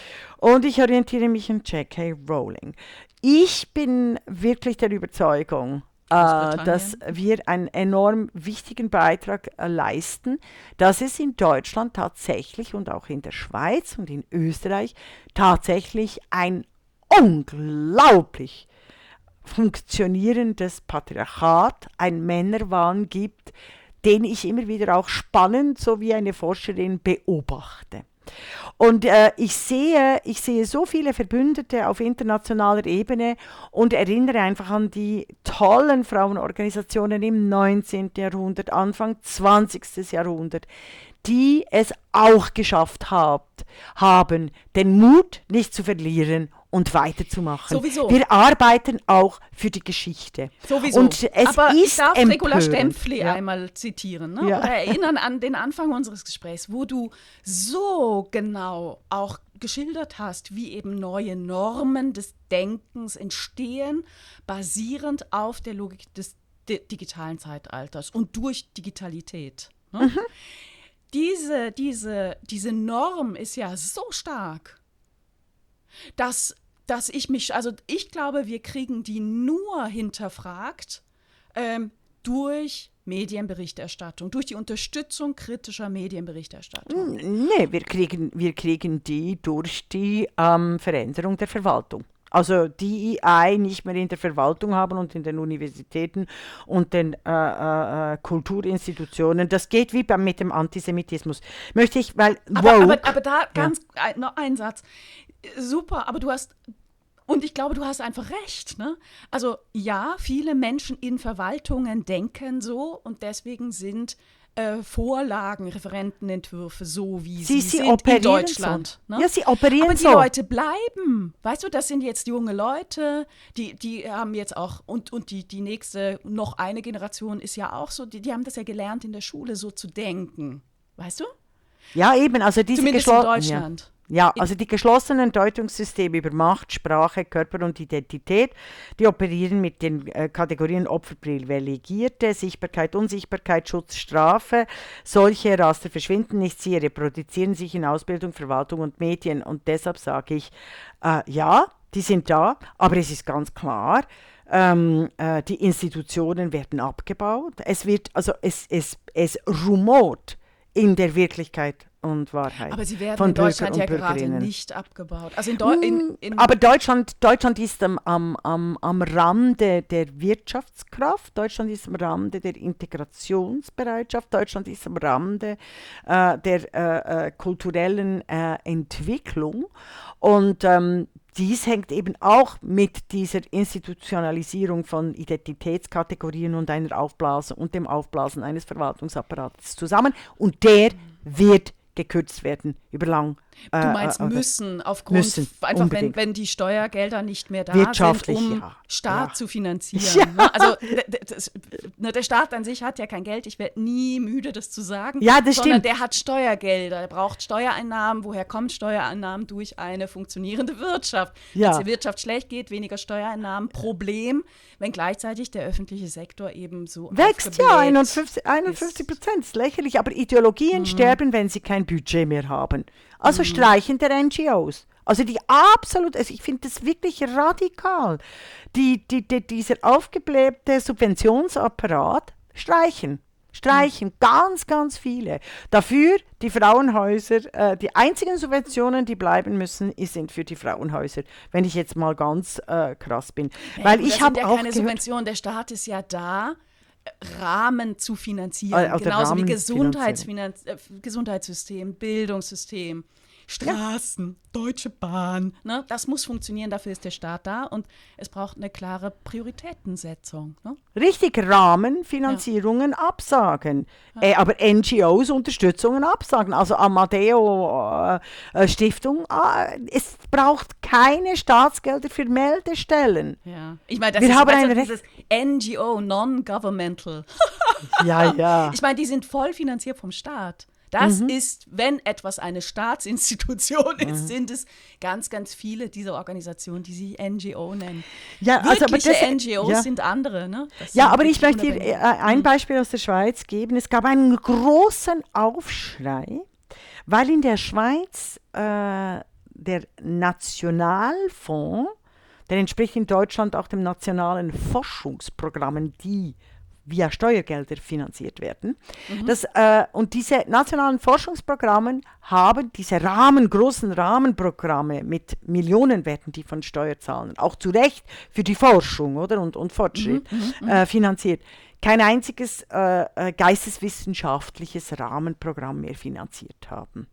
Und ich orientiere mich an J K. Rowling. Ich bin wirklich der Überzeugung, äh, Großbritannien. dass wir einen enorm wichtigen Beitrag äh, leisten, dass es in Deutschland tatsächlich und auch in der Schweiz und in Österreich tatsächlich ein unglaublich funktionierendes Patriarchat, ein Männerwahn gibt, den ich immer wieder auch spannend, so wie eine Forscherin, beobachte. Und äh, ich sehe, ich sehe so viele Verbündete auf internationaler Ebene und erinnere einfach an die tollen Frauenorganisationen im neunzehnten Jahrhundert, Anfang zwanzigsten Jahrhundert, die es auch geschafft habt, haben, den Mut nicht zu verlieren und weiterzumachen. Sowieso. Wir arbeiten auch für die Geschichte. Sowieso. Und es Aber ist ich darf Regula empörend. Stempfli Ja. einmal zitieren, ne? Ja. Oder erinnern an den Anfang unseres Gesprächs, wo du so genau auch geschildert hast, wie eben neue Normen des Denkens entstehen, basierend auf der Logik des di- digitalen Zeitalters und durch Digitalität. Ne? Mhm. Diese, diese, diese Norm ist ja so stark, dass, dass ich mich, also ich glaube, wir kriegen die nur hinterfragt ähm, durch Medienberichterstattung, durch die Unterstützung kritischer Medienberichterstattung. Nee, wir kriegen, wir kriegen die durch die ähm, Veränderung der Verwaltung. Also die A I nicht mehr in der Verwaltung haben und in den Universitäten und den äh, äh, Kulturinstitutionen. Das geht wie beim, mit dem Antisemitismus. Möchte ich, weil Aber, woke, aber, aber da ganz, ein, noch ein Satz. Super, aber du hast, und ich glaube, du hast einfach recht. Ne? Also ja, viele Menschen in Verwaltungen denken so, und deswegen sind äh, Vorlagen, Referentenentwürfe so, wie sie, sie, sie sind operieren in Deutschland. so. Ne? Ja, sie operieren Aber die so. Leute bleiben. Weißt du, das sind jetzt junge Leute, die, die haben jetzt auch, und, und die, die nächste, noch eine Generation ist ja auch so, die, die haben das ja gelernt in der Schule, so zu denken. Weißt du? Ja, eben, also diese Zumindest in geschlo- Deutschland. Ja. Ja, also die geschlossenen Deutungssysteme über Macht, Sprache, Körper und Identität, die operieren mit den äh, Kategorien Opfer, Privilegierte, Sichtbarkeit, Unsichtbarkeit, Schutz, Strafe. Solche Raster verschwinden nicht, sie reproduzieren sich in Ausbildung, Verwaltung und Medien. Und deshalb sage ich, äh, ja, die sind da, aber es ist ganz klar, ähm, äh, die Institutionen werden abgebaut. Es wird, also es, es, es rumort in der Wirklichkeit und Wahrheit. Aber sie werden von in Deutschland ja Bürger und gerade Bürgerinnen. nicht abgebaut. Also in, Deu in, in Aber Deutschland, Deutschland ist am, am, am, am Rande der Wirtschaftskraft, Deutschland ist am Rande der Integrationsbereitschaft, Deutschland ist am Rande äh, der äh, äh, kulturellen äh, Entwicklung. Und ähm, dies hängt eben auch mit dieser Institutionalisierung von Identitätskategorien und einer Aufblasung und dem Aufblasen eines Verwaltungsapparates zusammen. Und der wird gekürzt werden über lang. Du äh, meinst äh, müssen, aufgrund, müssen, einfach wenn, unbedingt. wenn die Steuergelder nicht mehr da sind, Wirtschaftlich, um ja, Staat ja. zu finanzieren. Ja. Ne? Also d- d- das, ne, der Staat an sich hat ja kein Geld, ich werde nie müde, das zu sagen, Ja, das sondern stimmt. der hat Steuergelder, der braucht Steuereinnahmen. Woher kommen Steuereinnahmen? Durch eine funktionierende Wirtschaft. Ja. Wenn es der Wirtschaft schlecht geht, weniger Steuereinnahmen, Problem, wenn gleichzeitig der öffentliche Sektor eben so Wächst ja, aufgebläht einundfünfzig, einundfünfzig Prozent, ist lächerlich. Aber Ideologien Mhm. sterben, wenn sie kein Budget mehr haben. Also Streichen der N G Os. Also die absolut, also ich finde das wirklich radikal. Die, die, die, dieser aufgeblähte Subventionsapparat streichen. Streichen, ganz, ganz viele. Dafür die Frauenhäuser, äh, die einzigen Subventionen, die bleiben müssen, sind für die Frauenhäuser, wenn ich jetzt mal ganz äh, krass bin. Ja, Weil gut, ich das habe sind ja auch keine gehört, Subvention, der Staat ist ja da, Rahmen zu finanzieren, Äh, also genauso wie Rahmenfinanzierung. Gesundheitsfinanz äh, Gesundheitssystem, Bildungssystem, Straßen, Deutsche Bahn. Ne? Das muss funktionieren, dafür ist der Staat da und es braucht eine klare Prioritätensetzung. Ne? richtig Rahmenfinanzierungen absagen, äh, aber N G Os Unterstützungen absagen. Also Amadeo äh, äh, Stiftung, äh, es braucht keine Staatsgelder für Meldestellen. Ja. Ich meine, das Wir ist haben also ein dieses N G O, Non-Governmental. Ja, ja. Ich meine, die sind voll finanziert vom Staat. Das ist, wenn etwas eine Staatsinstitution ist, sind es ganz, ganz viele dieser Organisationen, die sich N G O nennen. Ja, also, aber Wirkliche das- N G Os ja. sind andere, ne? Das Ja, sind aber ich wirklich möchte dir äh, unabhängige. ein Beispiel aus der Schweiz geben. Es gab einen großen Aufschrei, weil in der Schweiz äh, der Nationalfonds, der entspricht in Deutschland auch dem nationalen Forschungsprogrammen, die via Steuergelder finanziert werden. Das, äh, und diese nationalen Forschungsprogramme haben diese Rahmen, großen Rahmenprogramme mit Millionenwerten, die von Steuerzahlern, auch zu Recht für die Forschung oder, und, und Fortschritt äh, finanziert, kein einziges äh, äh, geisteswissenschaftliches Rahmenprogramm mehr finanziert haben.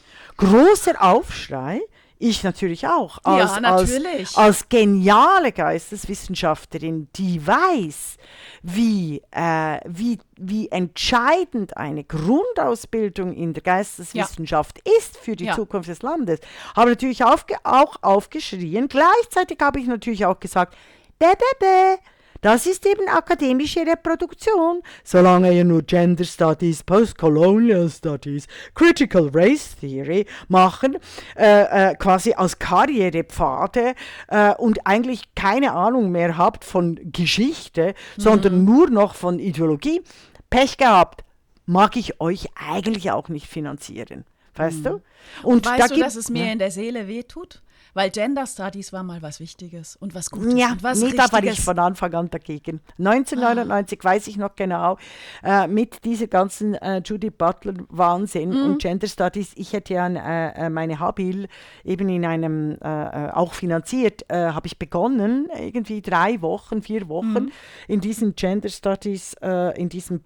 Großer Aufschrei, ich natürlich auch, als, Ja, natürlich. als, als geniale Geisteswissenschaftlerin, die weiß, wie, äh, wie, wie entscheidend eine Grundausbildung in der Geisteswissenschaft ist für die Ja. Zukunft des Landes, habe natürlich aufge auch aufgeschrien. Gleichzeitig habe ich natürlich auch gesagt, bäh, bäh, bäh. Das ist eben akademische Reproduktion. Solange ihr nur Gender Studies, Postcolonial Studies, Critical Race Theory machen, äh, äh, quasi als Karrierepfade äh, und eigentlich keine Ahnung mehr habt von Geschichte, sondern nur noch von Ideologie, Pech gehabt, mag ich euch eigentlich auch nicht finanzieren. Weißt du? Und Weißt da du, gibt- dass es mir ja. in der Seele wehtut? Weil Gender Studies war mal was Wichtiges und was Gutes Ja, und was nee, da war ich Richtiges. von Anfang an dagegen. neunzehnhundertneunundneunzig weiß ich noch genau, äh, mit dieser ganzen äh, Judith Butler-Wahnsinn Mhm. und Gender Studies. Ich hätte ja äh, äh, meine Habil eben in einem, äh, äh, auch finanziert, äh, habe ich begonnen, irgendwie drei Wochen, vier Wochen Mhm. in diesem Gender Studies, äh, in diesem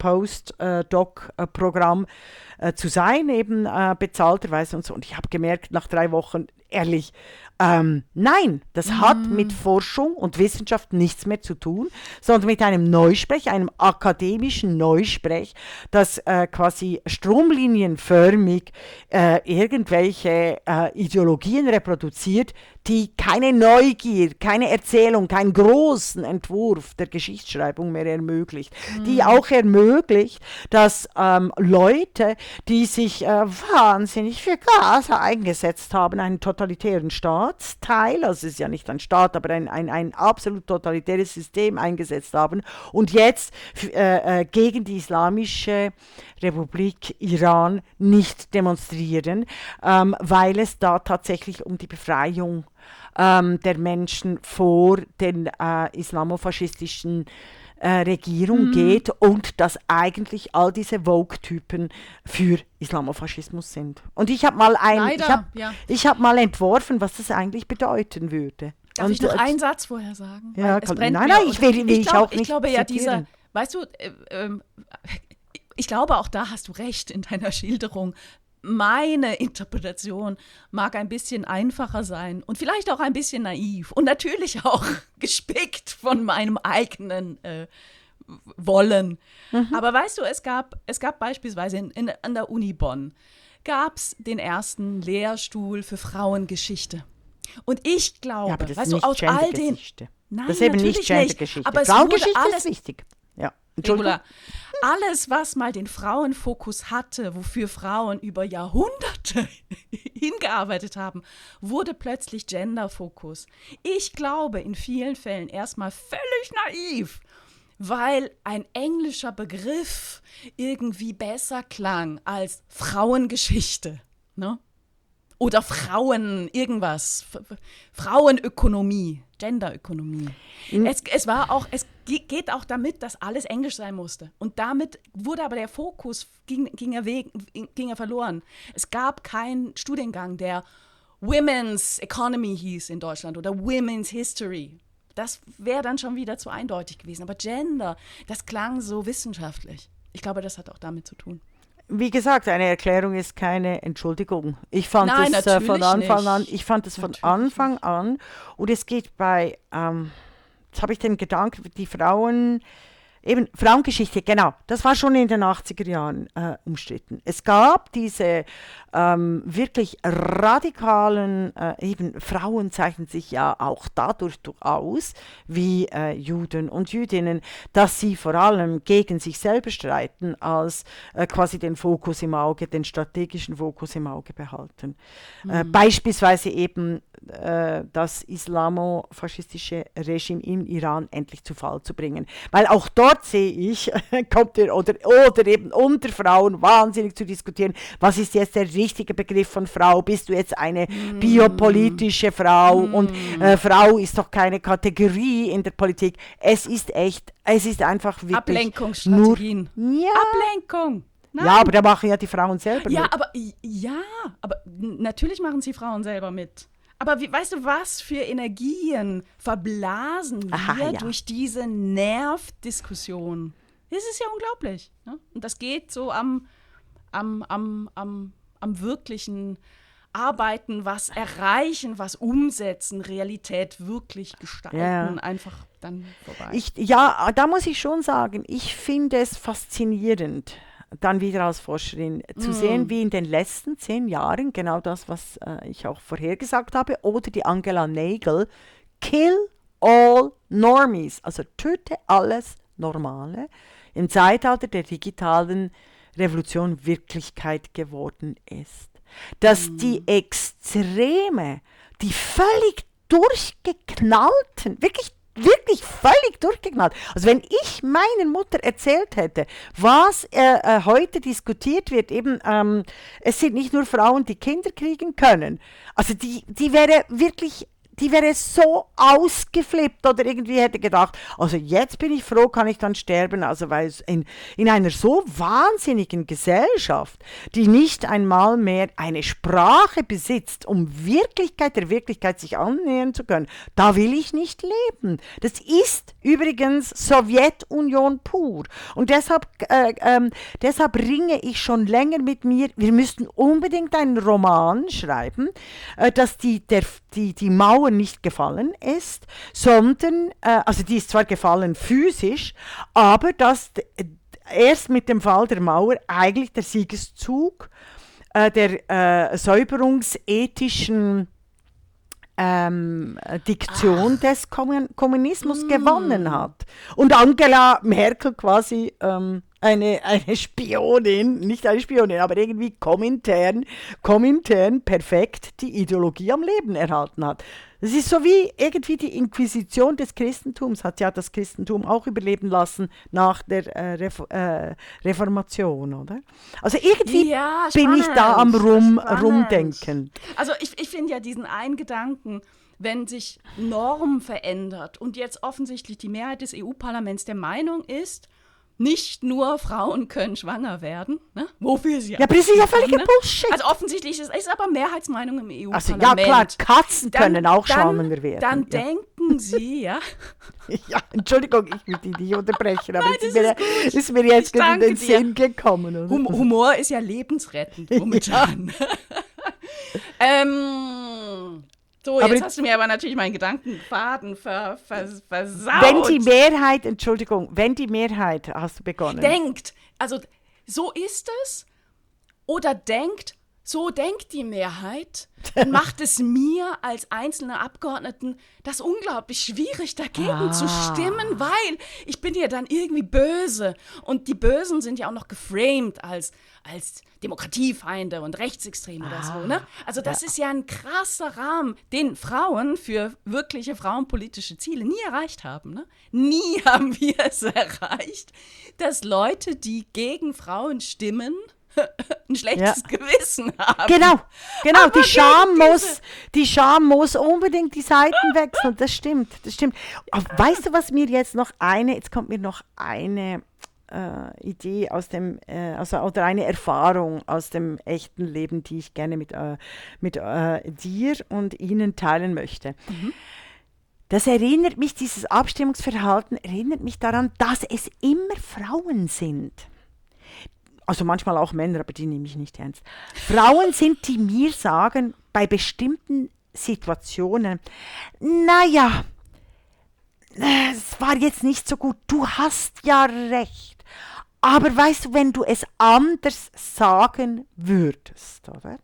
Post-Doc-Programm äh, zu sein, eben äh, bezahlterweise und so. Und ich habe gemerkt, nach drei Wochen, ehrlich, ähm, nein, das hat mit Forschung und Wissenschaft nichts mehr zu tun, sondern mit einem Neusprech, einem akademischen Neusprech, das äh, quasi stromlinienförmig äh, irgendwelche äh, Ideologien reproduziert, die keine Neugier, keine Erzählung, keinen großen Entwurf der Geschichtsschreibung mehr ermöglicht, die auch ermöglicht, dass ähm, Leute, die sich äh, wahnsinnig für Gaza eingesetzt haben, einen totalitären Staatsteil, also es ist ja nicht ein Staat, aber ein, ein, ein absolut totalitäres System eingesetzt haben und jetzt f- äh, äh, gegen die Islamische Republik Iran nicht demonstrieren, ähm, weil es da tatsächlich um die Befreiung ähm, der Menschen vor den äh, islamofaschistischen äh, Regierung mhm. geht und dass eigentlich all diese Vogue-Typen für Islamofaschismus sind. Und ich habe mal ein, Leider, ich habe ja. ich hab mal entworfen, was das eigentlich bedeuten würde. Darf und, ich noch äh, einen Satz vorher sagen? Ja, es kann, brennt nein, mir nein, ich will, will ich, ich, glaub, auch nicht ich glaube ja, zitieren. dieser, weißt du, äh, äh, ich glaube auch da hast du recht in deiner Schilderung. Meine Interpretation mag ein bisschen einfacher sein und vielleicht auch ein bisschen naiv und natürlich auch gespickt von meinem eigenen äh, Wollen. Mhm. Aber weißt du, es gab, es gab beispielsweise in, in, an der Uni Bonn gab es den ersten Lehrstuhl für Frauengeschichte. Und ich glaube, ja, aber das weißt ist du, nicht aus all den... Nein, das ist eben nicht Gendergeschichte. Aber es Frauengeschichte wurde alles, ist wichtig. Ja. Regula, alles, was mal den Frauenfokus hatte, wofür Frauen über Jahrhunderte hingearbeitet haben, wurde plötzlich Genderfokus. Ich glaube in vielen Fällen erstmal völlig naiv, weil ein englischer Begriff irgendwie besser klang als Frauengeschichte, ne? Oder Frauen, irgendwas, F- Frauenökonomie, Genderökonomie. Mhm. Es, es war auch, es geht auch damit, dass alles Englisch sein musste. Und damit wurde aber der Fokus, ging, ging, er, weg, ging er verloren. Es gab keinen Studiengang, der Women's Economy hieß in Deutschland oder Women's History. Das wäre dann schon wieder zu eindeutig gewesen. Aber Gender, das klang so wissenschaftlich. Ich glaube, das hat auch damit zu tun. Wie gesagt, eine Erklärung ist keine Entschuldigung. Ich fand Nein, es äh, von Anfang nicht. an, ich fand es von Anfang nicht. an, und es geht bei, ähm, jetzt habe ich den Gedanken, die Frauen, eben Frauengeschichte, genau, das war schon in den achtziger Jahren äh, umstritten. Es gab diese ähm, wirklich radikalen, äh, eben Frauen zeichnen sich ja auch dadurch aus, wie äh, Juden und Jüdinnen, dass sie vor allem gegen sich selber streiten, als äh, quasi den Fokus im Auge, den strategischen Fokus im Auge behalten. Mhm. Äh, beispielsweise eben äh, das islamofaschistische Regime im Iran endlich zu Fall zu bringen. Weil auch dort sehe ich, kommt der, oder, oder eben unter Frauen wahnsinnig zu diskutieren, was ist jetzt der richtige Begriff von Frau? Bist du jetzt eine mm. biopolitische Frau? Mm. Und äh, Frau ist doch keine Kategorie in der Politik. Es ist echt, es ist einfach wirklich Ablenkungsstrategien. Nur, ja. Ablenkung. Nein. Ja, aber da machen ja die Frauen selber ja, mit. Aber, ja, aber natürlich machen sie Frauen selber mit. Aber wie, weißt du, was für Energien verblasen wir Aha, ja. durch diese Nervdiskussion? Das ist ja unglaublich. Ne? Und das geht so am, am, am, am, am wirklichen Arbeiten, was erreichen, was umsetzen, Realität wirklich gestalten, ja. einfach dann vorbei. Ich, ja, da muss ich schon sagen, ich finde es faszinierend, dann wieder als Forscherin zu mm. sehen, wie in den letzten zehn Jahren, genau das, was äh, ich auch vorhergesagt habe, oder die Angela Nagel, Kill all normies, also töte alles Normale, im Zeitalter der digitalen Revolution Wirklichkeit geworden ist. Dass mm. die Extreme, die völlig durchgeknallten, wirklich wirklich völlig durchgeknallt. Also wenn ich meiner Mutter erzählt hätte, was äh, äh, heute diskutiert wird, eben, ähm, es sind nicht nur Frauen, die Kinder kriegen können. Also die, die wäre wirklich, die wäre so ausgeflippt oder irgendwie hätte gedacht, also jetzt bin ich froh, kann ich dann sterben. Also weil es in, in einer so wahnsinnigen Gesellschaft, die nicht einmal mehr eine Sprache besitzt, um Wirklichkeit der Wirklichkeit sich annähern zu können, da will ich nicht leben. Das ist übrigens Sowjetunion pur. Und deshalb, äh, ähm, deshalb ringe ich schon länger mit mir, wir müssten unbedingt einen Roman schreiben, äh, dass die, der, die, die Mauer nicht gefallen ist, sondern, äh, also die ist zwar gefallen physisch, aber dass d- erst mit dem Fall der Mauer eigentlich der Siegeszug äh, der äh, säuberungsethischen ähm, Diktion Ach. des Kommun- Kommunismus mm. gewonnen hat. Und Angela Merkel quasi ähm, eine, eine Spionin, nicht eine Spionin, aber irgendwie komintern, komintern perfekt die Ideologie am Leben erhalten hat. Das ist so wie irgendwie die Inquisition des Christentums, hat ja das Christentum auch überleben lassen nach der äh, Ref- äh, Reformation, oder? Also irgendwie ja, bin ich da am Rum, spannend. Rumdenken. Also ich, ich finde ja diesen einen Gedanken wenn sich Norm verändert und jetzt offensichtlich die Mehrheit des E U-Parlaments der Meinung ist, nicht nur Frauen können schwanger werden, ne? Wofür sie ja, aber das ist ja völliger ne? Bullshit. Also offensichtlich ist es aber Mehrheitsmeinung im E Also U-Parlament. ja klar, Katzen Dann- können auch dann- schwanger werden. Dann ja. denken sie, ja, Ja, Entschuldigung, ich will dich nicht unterbrechen, aber Nein, es ist, das mir, ist gut. ist mir jetzt Ich gerade in danke den dir. Sinn gekommen. Oder? hum Humor ist ja lebensrettend momentan. ähm, so, Aber jetzt ich- hast du mir aber natürlich meinen Gedankenfaden ver, ver, versaut. Wenn die Mehrheit, Entschuldigung, wenn die Mehrheit, hast du begonnen. denkt, also so ist es, oder denkt, so denkt die Mehrheit, dann macht es mir als einzelner Abgeordneten das unglaublich schwierig, dagegen Ah. zu stimmen, weil ich bin ja dann irgendwie böse. Und die Bösen sind ja auch noch geframed als, als Demokratiefeinde und Rechtsextreme oder so. Ne? Also das ist ja ein krasser Rahmen, den Frauen für wirkliche frauenpolitische Ziele nie erreicht haben. Ne? Nie haben wir es erreicht, dass Leute, die gegen Frauen stimmen, ein schlechtes Ja. Gewissen haben. Genau, genau. Aber Die Scham, gegen diese- muss, die Scham muss unbedingt die Seiten wechseln. Das stimmt, das stimmt. Aber weißt du, was mir jetzt noch eine, jetzt kommt mir noch eine äh, Idee aus dem, äh, also, oder eine Erfahrung aus dem echten Leben, die ich gerne mit, äh, mit äh, dir und Ihnen teilen möchte. Das erinnert mich, dieses Abstimmungsverhalten erinnert mich daran, dass es immer Frauen sind. Also manchmal auch Männer, aber die nehme ich nicht ernst. Frauen sind, die mir sagen, bei bestimmten Situationen, naja, es war jetzt nicht so gut, du hast ja recht. Aber weißt du, wenn du es anders sagen würdest, oder?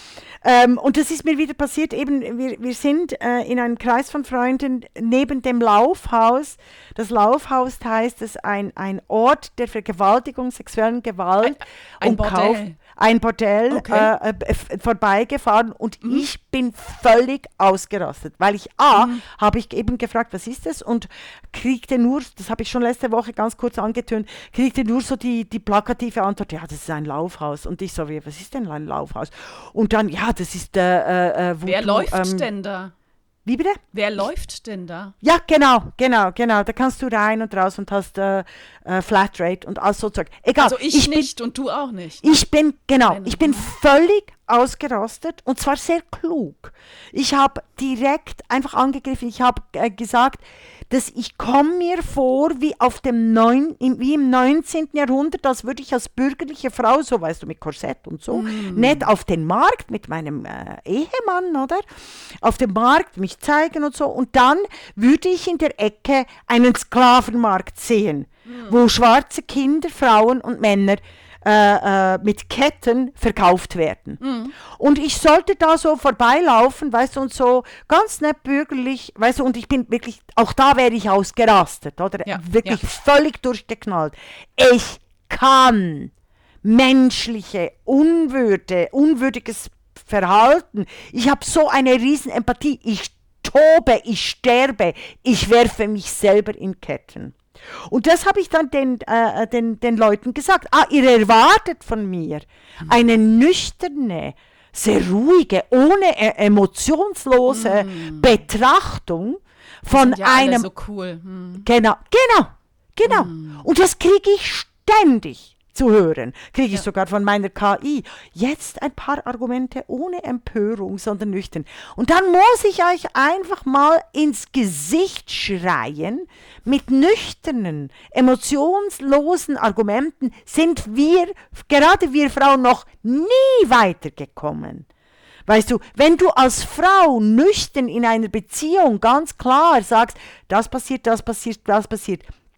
Ähm, und das ist mir wieder passiert, eben, wir, wir sind äh, in einem Kreis von Freunden neben dem Laufhaus. Das Laufhaus heißt, es ist ein, ein Ort der Vergewaltigung, sexuellen Gewalt Ein und Bordell. Kauf. Ein Bordell Okay. äh, äh, f- vorbeigefahren und ich bin völlig ausgerastet, weil ich A, habe ich eben gefragt, was ist das, und kriegte nur, das habe ich schon letzte Woche ganz kurz angetönt, kriegte nur so die, die plakative Antwort, ja, das ist ein Laufhaus. Und ich so, wie, was ist denn ein Laufhaus? Und dann, ja, das ist, äh, äh, wo Wer du, läuft ähm, denn da? Wie bitte? Wer läuft denn da? Ja, genau, genau, genau. Da kannst du rein und raus und hast äh, äh, Flatrate und all so Zeug. Egal. Also ich, bin, nicht und du auch nicht. Ich bin, genau, Nein, ich bin völlig ausgerastet und zwar sehr klug. Ich habe direkt einfach angegriffen, ich habe äh, gesagt, dass ich komme mir vor wie auf dem neun, im, wie im neunzehnten Jahrhundert, als würde ich als bürgerliche Frau, so weißt du, mit Korsett und so, nicht auf den Markt mit meinem äh, Ehemann, oder? Auf dem Markt mich zeigen und so. Und dann würde ich in der Ecke einen Sklavenmarkt sehen, wo schwarze Kinder, Frauen und Männer Äh, äh, mit Ketten verkauft werden. Und ich sollte da so vorbeilaufen, weißt du, und so ganz nett bürgerlich, weißt du, und ich bin wirklich, auch da wäre ich ausgerastet, oder? Ja, Wirklich ja. völlig durchgeknallt. Ich kann menschliche Unwürde, unwürdiges Verhalten, ich habe so eine riesen Empathie, ich tobe, ich sterbe, ich werfe mich selber in Ketten. Und das habe ich dann den, äh, den, den Leuten gesagt. Ah, ihr erwartet von mir eine nüchterne, sehr ruhige, ohne äh, emotionslose Betrachtung von Sind ja einem... alle so cool. Hm. Genau, genau, genau. Und das kriege ich ständig zu hören. Kriege ich sogar von meiner K I. Jetzt ein paar Argumente ohne Empörung, sondern nüchtern. Und dann muss ich euch einfach mal ins Gesicht schreien, mit nüchternen, emotionslosen Argumenten sind wir, gerade wir Frauen, noch nie weitergekommen. Weißt du, wenn du als Frau nüchtern in einer Beziehung ganz klar sagst, das passiert, das passiert, das passiert,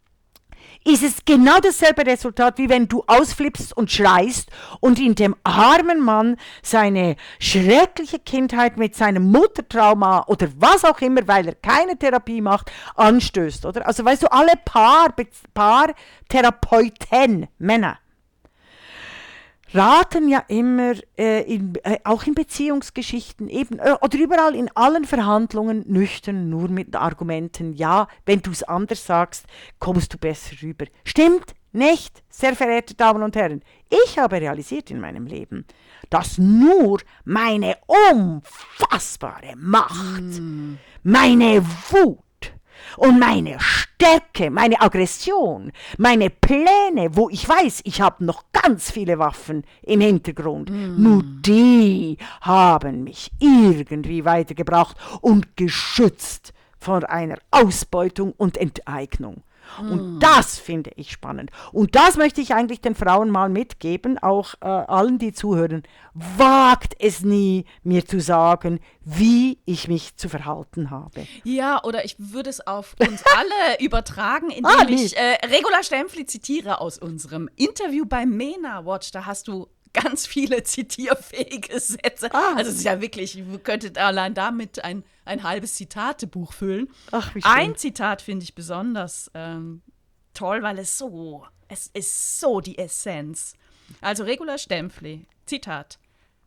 ist es genau dasselbe Resultat, wie wenn du ausflippst und schreist und in dem armen Mann seine schreckliche Kindheit mit seinem Muttertrauma oder was auch immer, weil er keine Therapie macht, anstößt, oder? Also weißt du, alle Paar, Paartherapeuten, Männer, raten ja immer, äh, in, äh, auch in Beziehungsgeschichten, eben, äh, oder überall in allen Verhandlungen nüchtern, nur mit Argumenten. Ja, wenn du es anders sagst, kommst du besser rüber. Stimmt nicht, sehr verehrte Damen und Herren. Ich habe realisiert in meinem Leben, dass nur meine unfassbare Macht, mm. meine Wut, und meine Stärke, meine Aggression, meine Pläne, wo ich weiß, ich habe noch ganz viele Waffen im Hintergrund, mm. nur die haben mich irgendwie weitergebracht und geschützt vor einer Ausbeutung und Enteignung. Und das finde ich spannend. Und das möchte ich eigentlich den Frauen mal mitgeben, auch äh, allen, die zuhören. Wagt es nie, mir zu sagen, wie ich mich zu verhalten habe. Ja, oder ich würde es auf uns alle übertragen, indem ah, ich äh, Regula Stempfli zitiere aus unserem Interview bei MENA Watch. Da hast du ganz viele zitierfähige Sätze. Ah. Also es ist ja wirklich, ihr könntet allein damit ein, ein halbes Zitatebuch füllen. Ach, wie schön. Ein Zitat finde ich besonders ähm, toll, weil es so, es ist so die Essenz. Also Regula Stempfli, Zitat: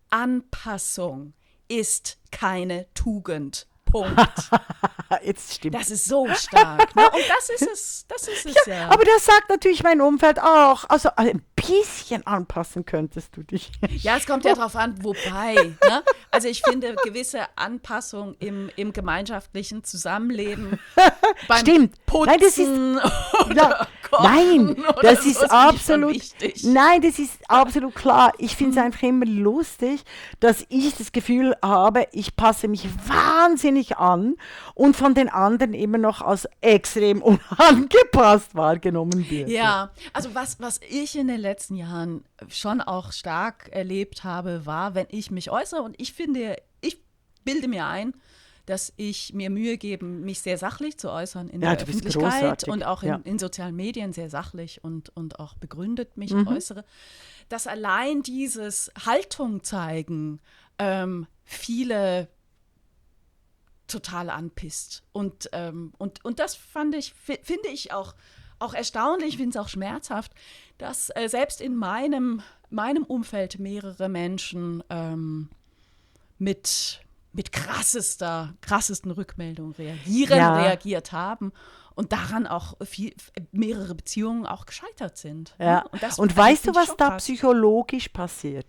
Anpassung ist keine Tugend. Punkt. Jetzt stimmt. Das ist so stark. Ne? Und das ist es. Das ist es ja, ja. Aber das sagt natürlich mein Umfeld auch. Also ein bisschen anpassen könntest du dich. Ja, es kommt ja drauf an, wobei. Ne? Also ich finde gewisse Anpassung im, im gemeinschaftlichen Zusammenleben beim Stimmt. Putzen Nein, das ist, oder ja, Kochen nein, oder das so, ist ist absolut, wichtig. nein, das ist absolut klar. Ich finde es mhm. einfach immer lustig, dass ich das Gefühl habe, ich passe mich wahnsinnig an und von den anderen immer noch als extrem unangepasst wahrgenommen wird. Ja, also was, was ich in den letzten Jahren schon auch stark erlebt habe, war, wenn ich mich äußere, und ich finde, ich bilde mir ein, dass ich mir Mühe gebe, mich sehr sachlich zu äußern in ja, der Öffentlichkeit großartig. und auch in, ja. in sozialen Medien sehr sachlich und, und auch begründet mich mhm. äußere, dass allein dieses Haltung zeigen ähm, viele total anpisst. Und, ähm, und, und das fand ich, f- finde ich auch, auch erstaunlich, finde es auch schmerzhaft, dass äh, selbst in meinem, meinem Umfeld mehrere Menschen ähm, mit, mit krassester, krassesten Rückmeldungen reagieren, ja. reagiert haben und daran auch viel, mehrere Beziehungen auch gescheitert sind. Ja. Und, das und weißt du, was da krass. psychologisch passiert?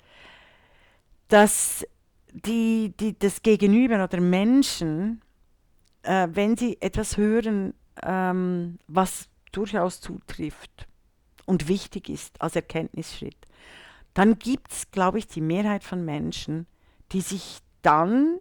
Dass die, die, das Gegenüber oder Menschen, äh, wenn sie etwas hören, ähm, was durchaus zutrifft und wichtig ist als Erkenntnisschritt, dann gibt es, glaube ich, die Mehrheit von Menschen, die sich dann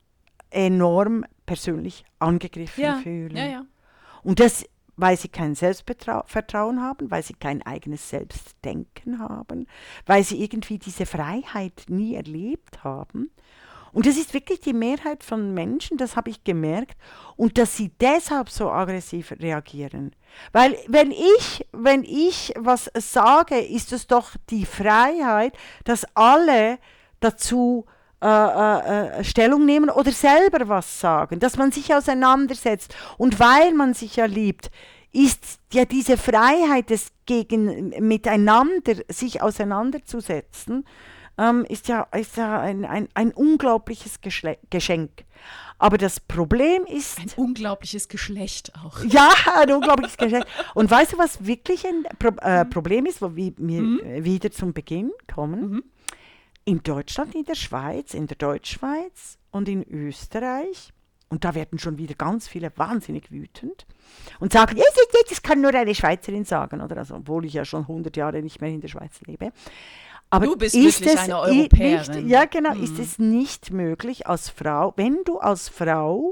enorm persönlich angegriffen ja, fühlen. Ja, ja. Und das, weil sie kein Selbstvertrauen haben, weil sie kein eigenes Selbstdenken haben, weil sie irgendwie diese Freiheit nie erlebt haben. Und das ist wirklich die Mehrheit von Menschen, das habe ich gemerkt, und dass sie deshalb so aggressiv reagieren. Weil wenn ich, wenn ich was sage, ist es doch die Freiheit, dass alle dazu äh, äh, Stellung nehmen oder selber was sagen, dass man sich auseinandersetzt. Und weil man sich ja liebt, ist ja diese Freiheit, des gegen, miteinander sich auseinanderzusetzen, ähm, ist ja, ist ja ein, ein, ein unglaubliches Geschle- Geschenk. Aber das Problem ist... Ein unglaubliches Geschlecht auch. Ja, ein unglaubliches Geschlecht. Und weißt du, was wirklich ein Pro- äh, Problem ist, wo wir, wir Mhm. wieder zum Beginn kommen? Mhm. In Deutschland, in der Schweiz, in der Deutschschweiz und in Österreich, und da werden schon wieder ganz viele wahnsinnig wütend und sagen, yes, yes, yes, das kann nur eine Schweizerin sagen, oder? Also, obwohl ich ja schon hundert Jahre nicht mehr in der Schweiz lebe. Aber Du bist ist wirklich es eine i- Europäerin. Nicht, ja, genau. Mhm. Ist es nicht möglich als Frau, wenn du als Frau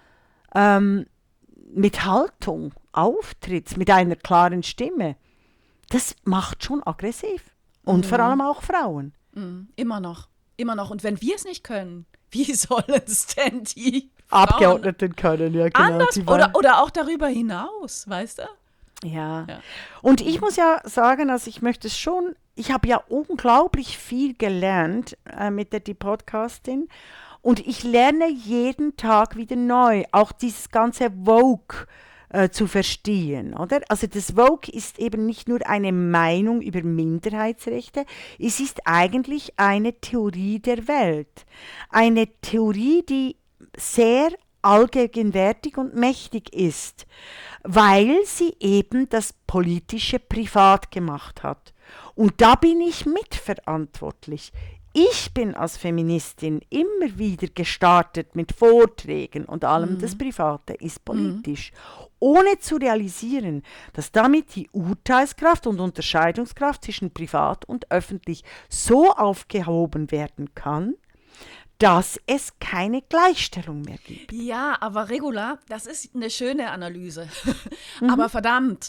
ähm, mit Haltung auftrittst, mit einer klaren Stimme, das macht schon aggressiv. Und Mhm. vor allem auch Frauen. Mhm. Immer noch. Immer noch. Und wenn wir es nicht können, wie sollen es denn die Abgeordneten können, ja genau. anders die oder, waren- oder auch darüber hinaus, weißt du? Ja. Ja. Und ich muss ja sagen, also ich möchte es schon, ich habe ja unglaublich viel gelernt äh, mit der die Podcastin, und ich lerne jeden Tag wieder neu. Auch dieses ganze Vogue, äh, zu verstehen, oder? Also das Vogue ist eben nicht nur eine Meinung über Minderheitsrechte, es ist eigentlich eine Theorie der Welt. Eine Theorie, die sehr allgegenwärtig und mächtig ist, weil sie eben das Politische privat gemacht hat. Und da bin ich mitverantwortlich. Ich bin als Feministin immer wieder gestartet mit Vorträgen und allem. Mhm. Das Private ist politisch. Mhm. Ohne zu realisieren, dass damit die Urteilskraft und Unterscheidungskraft zwischen privat und öffentlich so aufgehoben werden kann, dass es keine Gleichstellung mehr gibt. Ja, aber Regula, das ist eine schöne Analyse. Mhm. Aber verdammt,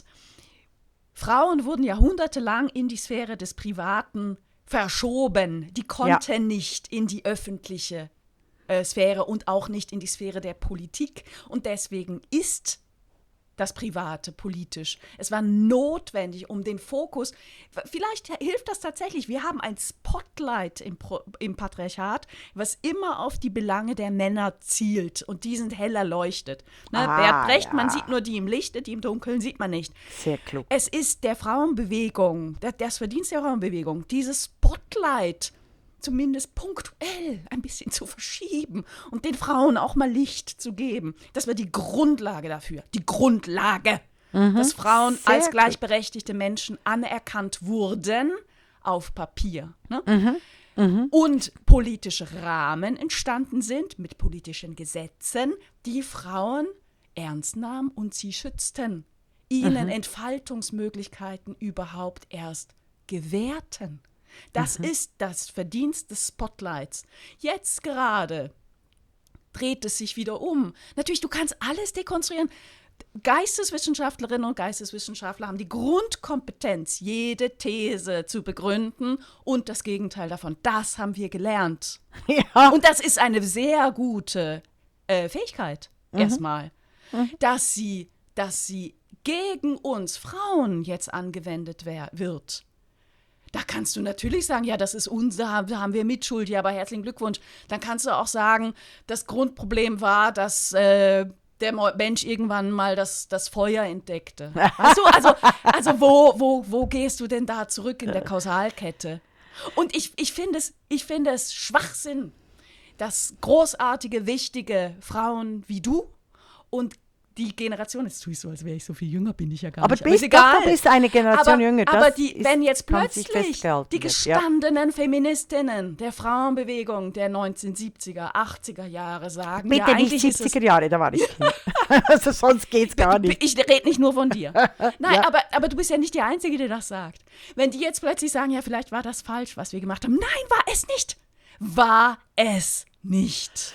Frauen wurden jahrhundertelang in die Sphäre des Privaten verschoben. Die konnten ja. nicht in die öffentliche äh, Sphäre und auch nicht in die Sphäre der Politik. Und deswegen ist das Private politisch. Es war notwendig, um den Fokus, vielleicht hilft das tatsächlich, wir haben ein Spotlight im, Pro, im Patriarchat, was immer auf die Belange der Männer zielt und die sind hell erleuchtet. Ne? Ah, Bert Brecht, ja. man sieht nur die im Lichte, die im Dunkeln sieht man nicht. Sehr klug. Es ist der Frauenbewegung, der, das Verdienst der Frauenbewegung, dieses Spotlight zumindest punktuell ein bisschen zu verschieben und den Frauen auch mal Licht zu geben. Das war die Grundlage dafür, die Grundlage, mhm. dass Frauen Sehr als gleichberechtigte gut. Menschen anerkannt wurden auf Papier. Ne? Mhm. Mhm. Und politische Rahmen entstanden sind mit politischen Gesetzen, die Frauen ernst nahmen und sie schützten, ihnen mhm. Entfaltungsmöglichkeiten überhaupt erst gewährten. Das mhm. ist das Verdienst des Spotlights. Jetzt gerade dreht es sich wieder um. Natürlich, du kannst alles dekonstruieren. Geisteswissenschaftlerinnen und Geisteswissenschaftler haben die Grundkompetenz, jede These zu begründen und das Gegenteil davon. Das haben wir gelernt. Ja. Und das ist eine sehr gute äh, Fähigkeit, mhm. erstmal, mhm. dass sie, dass sie gegen uns Frauen jetzt angewendet wer- wird. Da kannst du natürlich sagen, ja, das ist unser, da haben wir Mitschuld, ja, aber herzlichen Glückwunsch. Dann kannst du auch sagen, das Grundproblem war, dass äh, der Mensch irgendwann mal das, das Feuer entdeckte. Weißt du, also, also wo, wo, wo gehst du denn da zurück in der Kausalkette? Und ich, ich finde es, ich finde es Schwachsinn, dass großartige, wichtige Frauen wie du und die Generation, jetzt tue ich so, als wäre ich so viel jünger, bin ich ja gar aber nicht. Aber bist, ist egal. Du bist eine Generation aber, jünger. Das aber die, ist, wenn jetzt plötzlich die wird, gestandenen ja. Feministinnen der Frauenbewegung der neunzehnhundertsiebziger, achtziger Jahre sagen, bitte ja, nicht siebziger Jahre, da war ich Kind. Also sonst geht's gar nicht. Ich rede nicht nur von dir. Nein, ja. aber, aber du bist ja nicht die Einzige, die das sagt. Wenn die jetzt plötzlich sagen, ja, vielleicht war das falsch, was wir gemacht haben. Nein, war es nicht. War es nicht.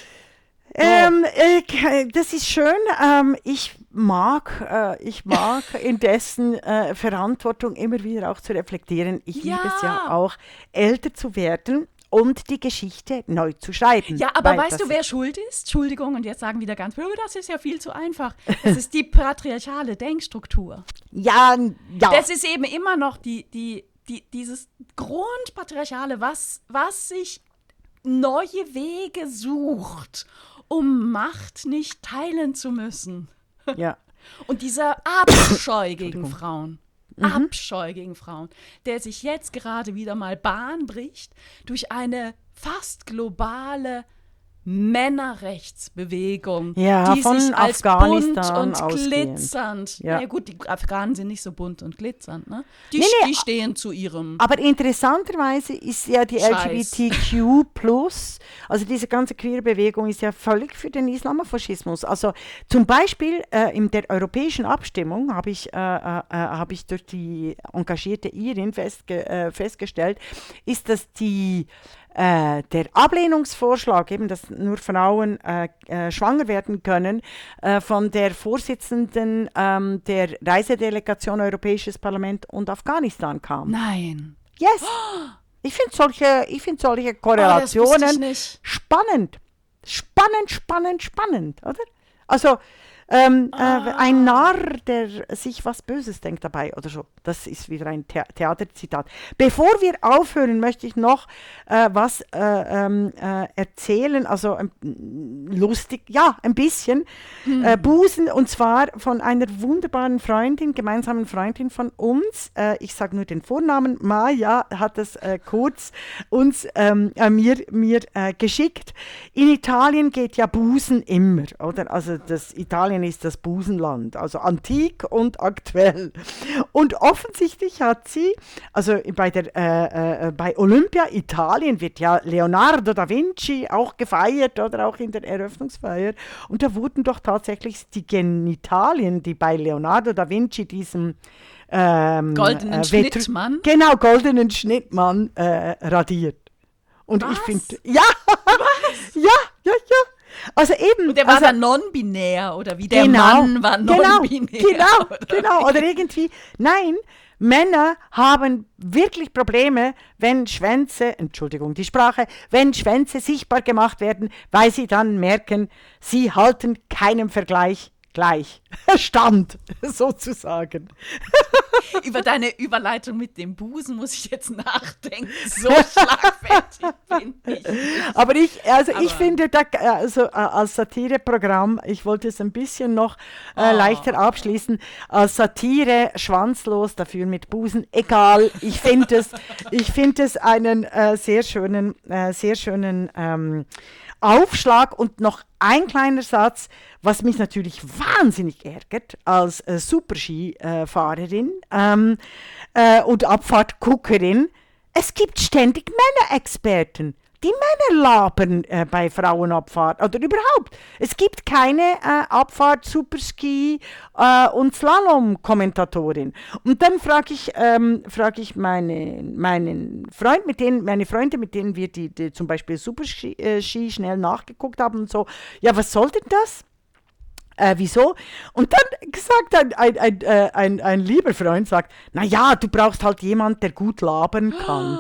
Ähm, äh, das ist schön. Ähm, ich mag, äh, ich mag indessen äh, Verantwortung immer wieder auch zu reflektieren. Ich ja. liebe es ja auch, älter zu werden und die Geschichte neu zu schreiben. Ja, aber weißt du, wer schuld ist? Entschuldigung, und jetzt sagen wieder ganz viele, das ist ja viel zu einfach. Das ist die patriarchale Denkstruktur. Ja, ja. Das ist eben immer noch die, die, die, dieses Grundpatriarchale, was, was sich neue Wege sucht, um Macht nicht teilen zu müssen. Ja. Und dieser Abscheu gegen Frauen, mhm. Abscheu gegen Frauen, der sich jetzt gerade wieder mal Bahn bricht durch eine fast globale Männerrechtsbewegung, ja, die von sich als Afghanistan bunt und ausgehend. glitzernd, ja. ja gut, die Afghanen sind nicht so bunt und glitzernd, ne? Die, nee, nee, die stehen zu ihrem Aber interessanterweise ist ja die Scheiß. L G B T Q plus, also diese ganze queere Bewegung ist ja völlig für den Islamofaschismus. Also zum Beispiel äh, in der europäischen Abstimmung habe ich, äh, äh, habe ich durch die engagierte Irin festge äh, festgestellt, ist, dass die Äh, der Ablehnungsvorschlag, eben, dass nur Frauen äh, äh, schwanger werden können, äh, von der Vorsitzenden ähm, der Reisedelegation Europäisches Parlament und Afghanistan kam. Nein. Yes. Ich finde solche, ich find solche Korrelationen oh, spannend. Spannend, spannend, spannend, oder? Also, Ähm, Ah. äh, ein Narr, der sich was Böses denkt dabei oder so. Das ist wieder ein The- Theaterzitat. Bevor wir aufhören, möchte ich noch äh, was äh, ähm, äh, erzählen, also ähm, lustig, ja, ein bisschen. Hm. Äh, Busen, und zwar von einer wunderbaren Freundin, gemeinsamen Freundin von uns. Äh, ich sage nur den Vornamen. Maja hat es äh, kurz uns ähm, äh, mir, mir äh, geschickt. In Italien geht ja Busen immer, oder? Also das Italien ist das Busenland, also antik und aktuell. Und offensichtlich hat sie, also bei der äh, äh, bei Olympia Italien wird ja Leonardo da Vinci auch gefeiert, oder auch in der Eröffnungsfeier. Und da wurden doch tatsächlich die Genitalien, die bei Leonardo da Vinci, diesem ähm, Goldenen äh, Vetru- Schnittmann? Genau, goldenen Schnittmann äh, radiert. Und Was? ich finde, ja, ja, ja, ja. Also eben. Und der war also, dann non-binär, oder wie der genau, Mann war genau, non-binär. Genau, oder? genau. Oder irgendwie, nein, Männer haben wirklich Probleme, wenn Schwänze, Entschuldigung, die Sprache, wenn Schwänze sichtbar gemacht werden, weil sie dann merken, sie halten keinem Vergleich gleich. Stand, sozusagen. Über deine Überleitung mit dem Busen muss ich jetzt nachdenken. So schlagfertig bin ich nicht. Aber ich, also ich Aber- finde, da, also äh, als Satireprogramm, ich wollte es ein bisschen noch äh, Oh. leichter abschließen, als Satire schwanzlos, dafür mit Busen, egal. Ich finde es, ich finde es einen äh, sehr schönen, äh, sehr schönen ähm, Aufschlag. Und noch ein kleiner Satz, was mich natürlich wahnsinnig ärgert als äh, Super-Ski-Fahrerin ähm, äh, und Abfahrtguckerin. Es gibt ständig Männerexperten. Die Männer labern äh, bei Frauenabfahrt oder überhaupt. Es gibt keine äh, Abfahrt, Superski äh, und Slalom-Kommentatorin. Und dann frage ich, ähm, frag ich meine, meinen Freund, mit denen, meine Freunde, mit denen wir die, die zum Beispiel Superski äh, Ski schnell nachgeguckt haben und so, ja, was soll denn das? Äh, wieso? Und dann gesagt ein, ein, ein, äh, ein, ein lieber Freund, sagt, na ja, du brauchst halt jemand, der gut labern kann.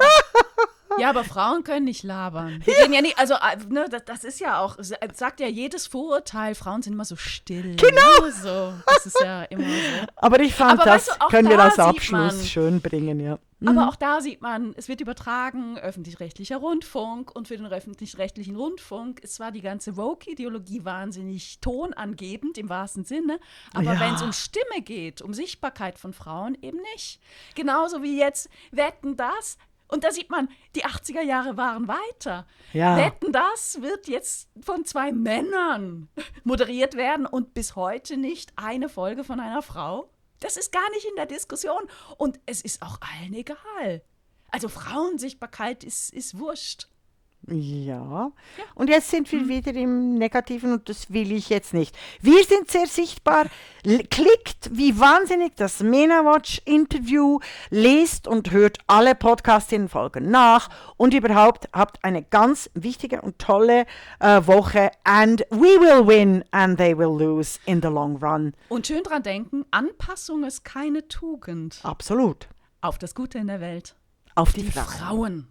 Ja, aber Frauen können nicht labern. Wir reden ja nicht, also äh, ne, das, das ist ja auch, es sagt ja jedes Vorurteil, Frauen sind immer so still. Genau. Ne, so. Das ist ja immer so. Aber ich fand, Aber das weißt du, auch können wir da als sieht Abschluss man- schön bringen, ja. Aber auch da sieht man, es wird übertragen, öffentlich-rechtlicher Rundfunk, und für den öffentlich-rechtlichen Rundfunk ist zwar die ganze Woke-Ideologie wahnsinnig tonangebend im wahrsten Sinne, aber Ja. wenn es um Stimme geht, um Sichtbarkeit von Frauen, eben nicht. Genauso wie jetzt Wetten, das. Und da sieht man, die achtziger Jahre waren weiter. Ja. Wetten, das wird jetzt von zwei Männern moderiert werden und bis heute nicht eine Folge von einer Frau. Das ist gar nicht in der Diskussion. Und es ist auch allen egal. Also Frauensichtbarkeit ist, ist wurscht. Ja. Und jetzt sind wir wieder im Negativen und das will ich jetzt nicht. Wir sind sehr sichtbar. L- klickt wie wahnsinnig das MENA-Watch-Interview, lest und hört alle Podcastinnen-Folgen nach und überhaupt habt eine ganz wichtige und tolle äh, Woche. And we will win and they will lose in the long run. Und schön dran denken, Anpassung ist keine Tugend. Absolut. Auf das Gute in der Welt. Auf die, Die Frauen. Frauen.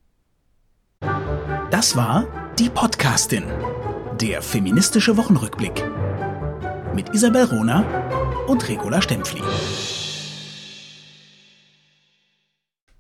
Das war Die Podcastin, der feministische Wochenrückblick. Mit Isabel Rohner und Regula Stempfli.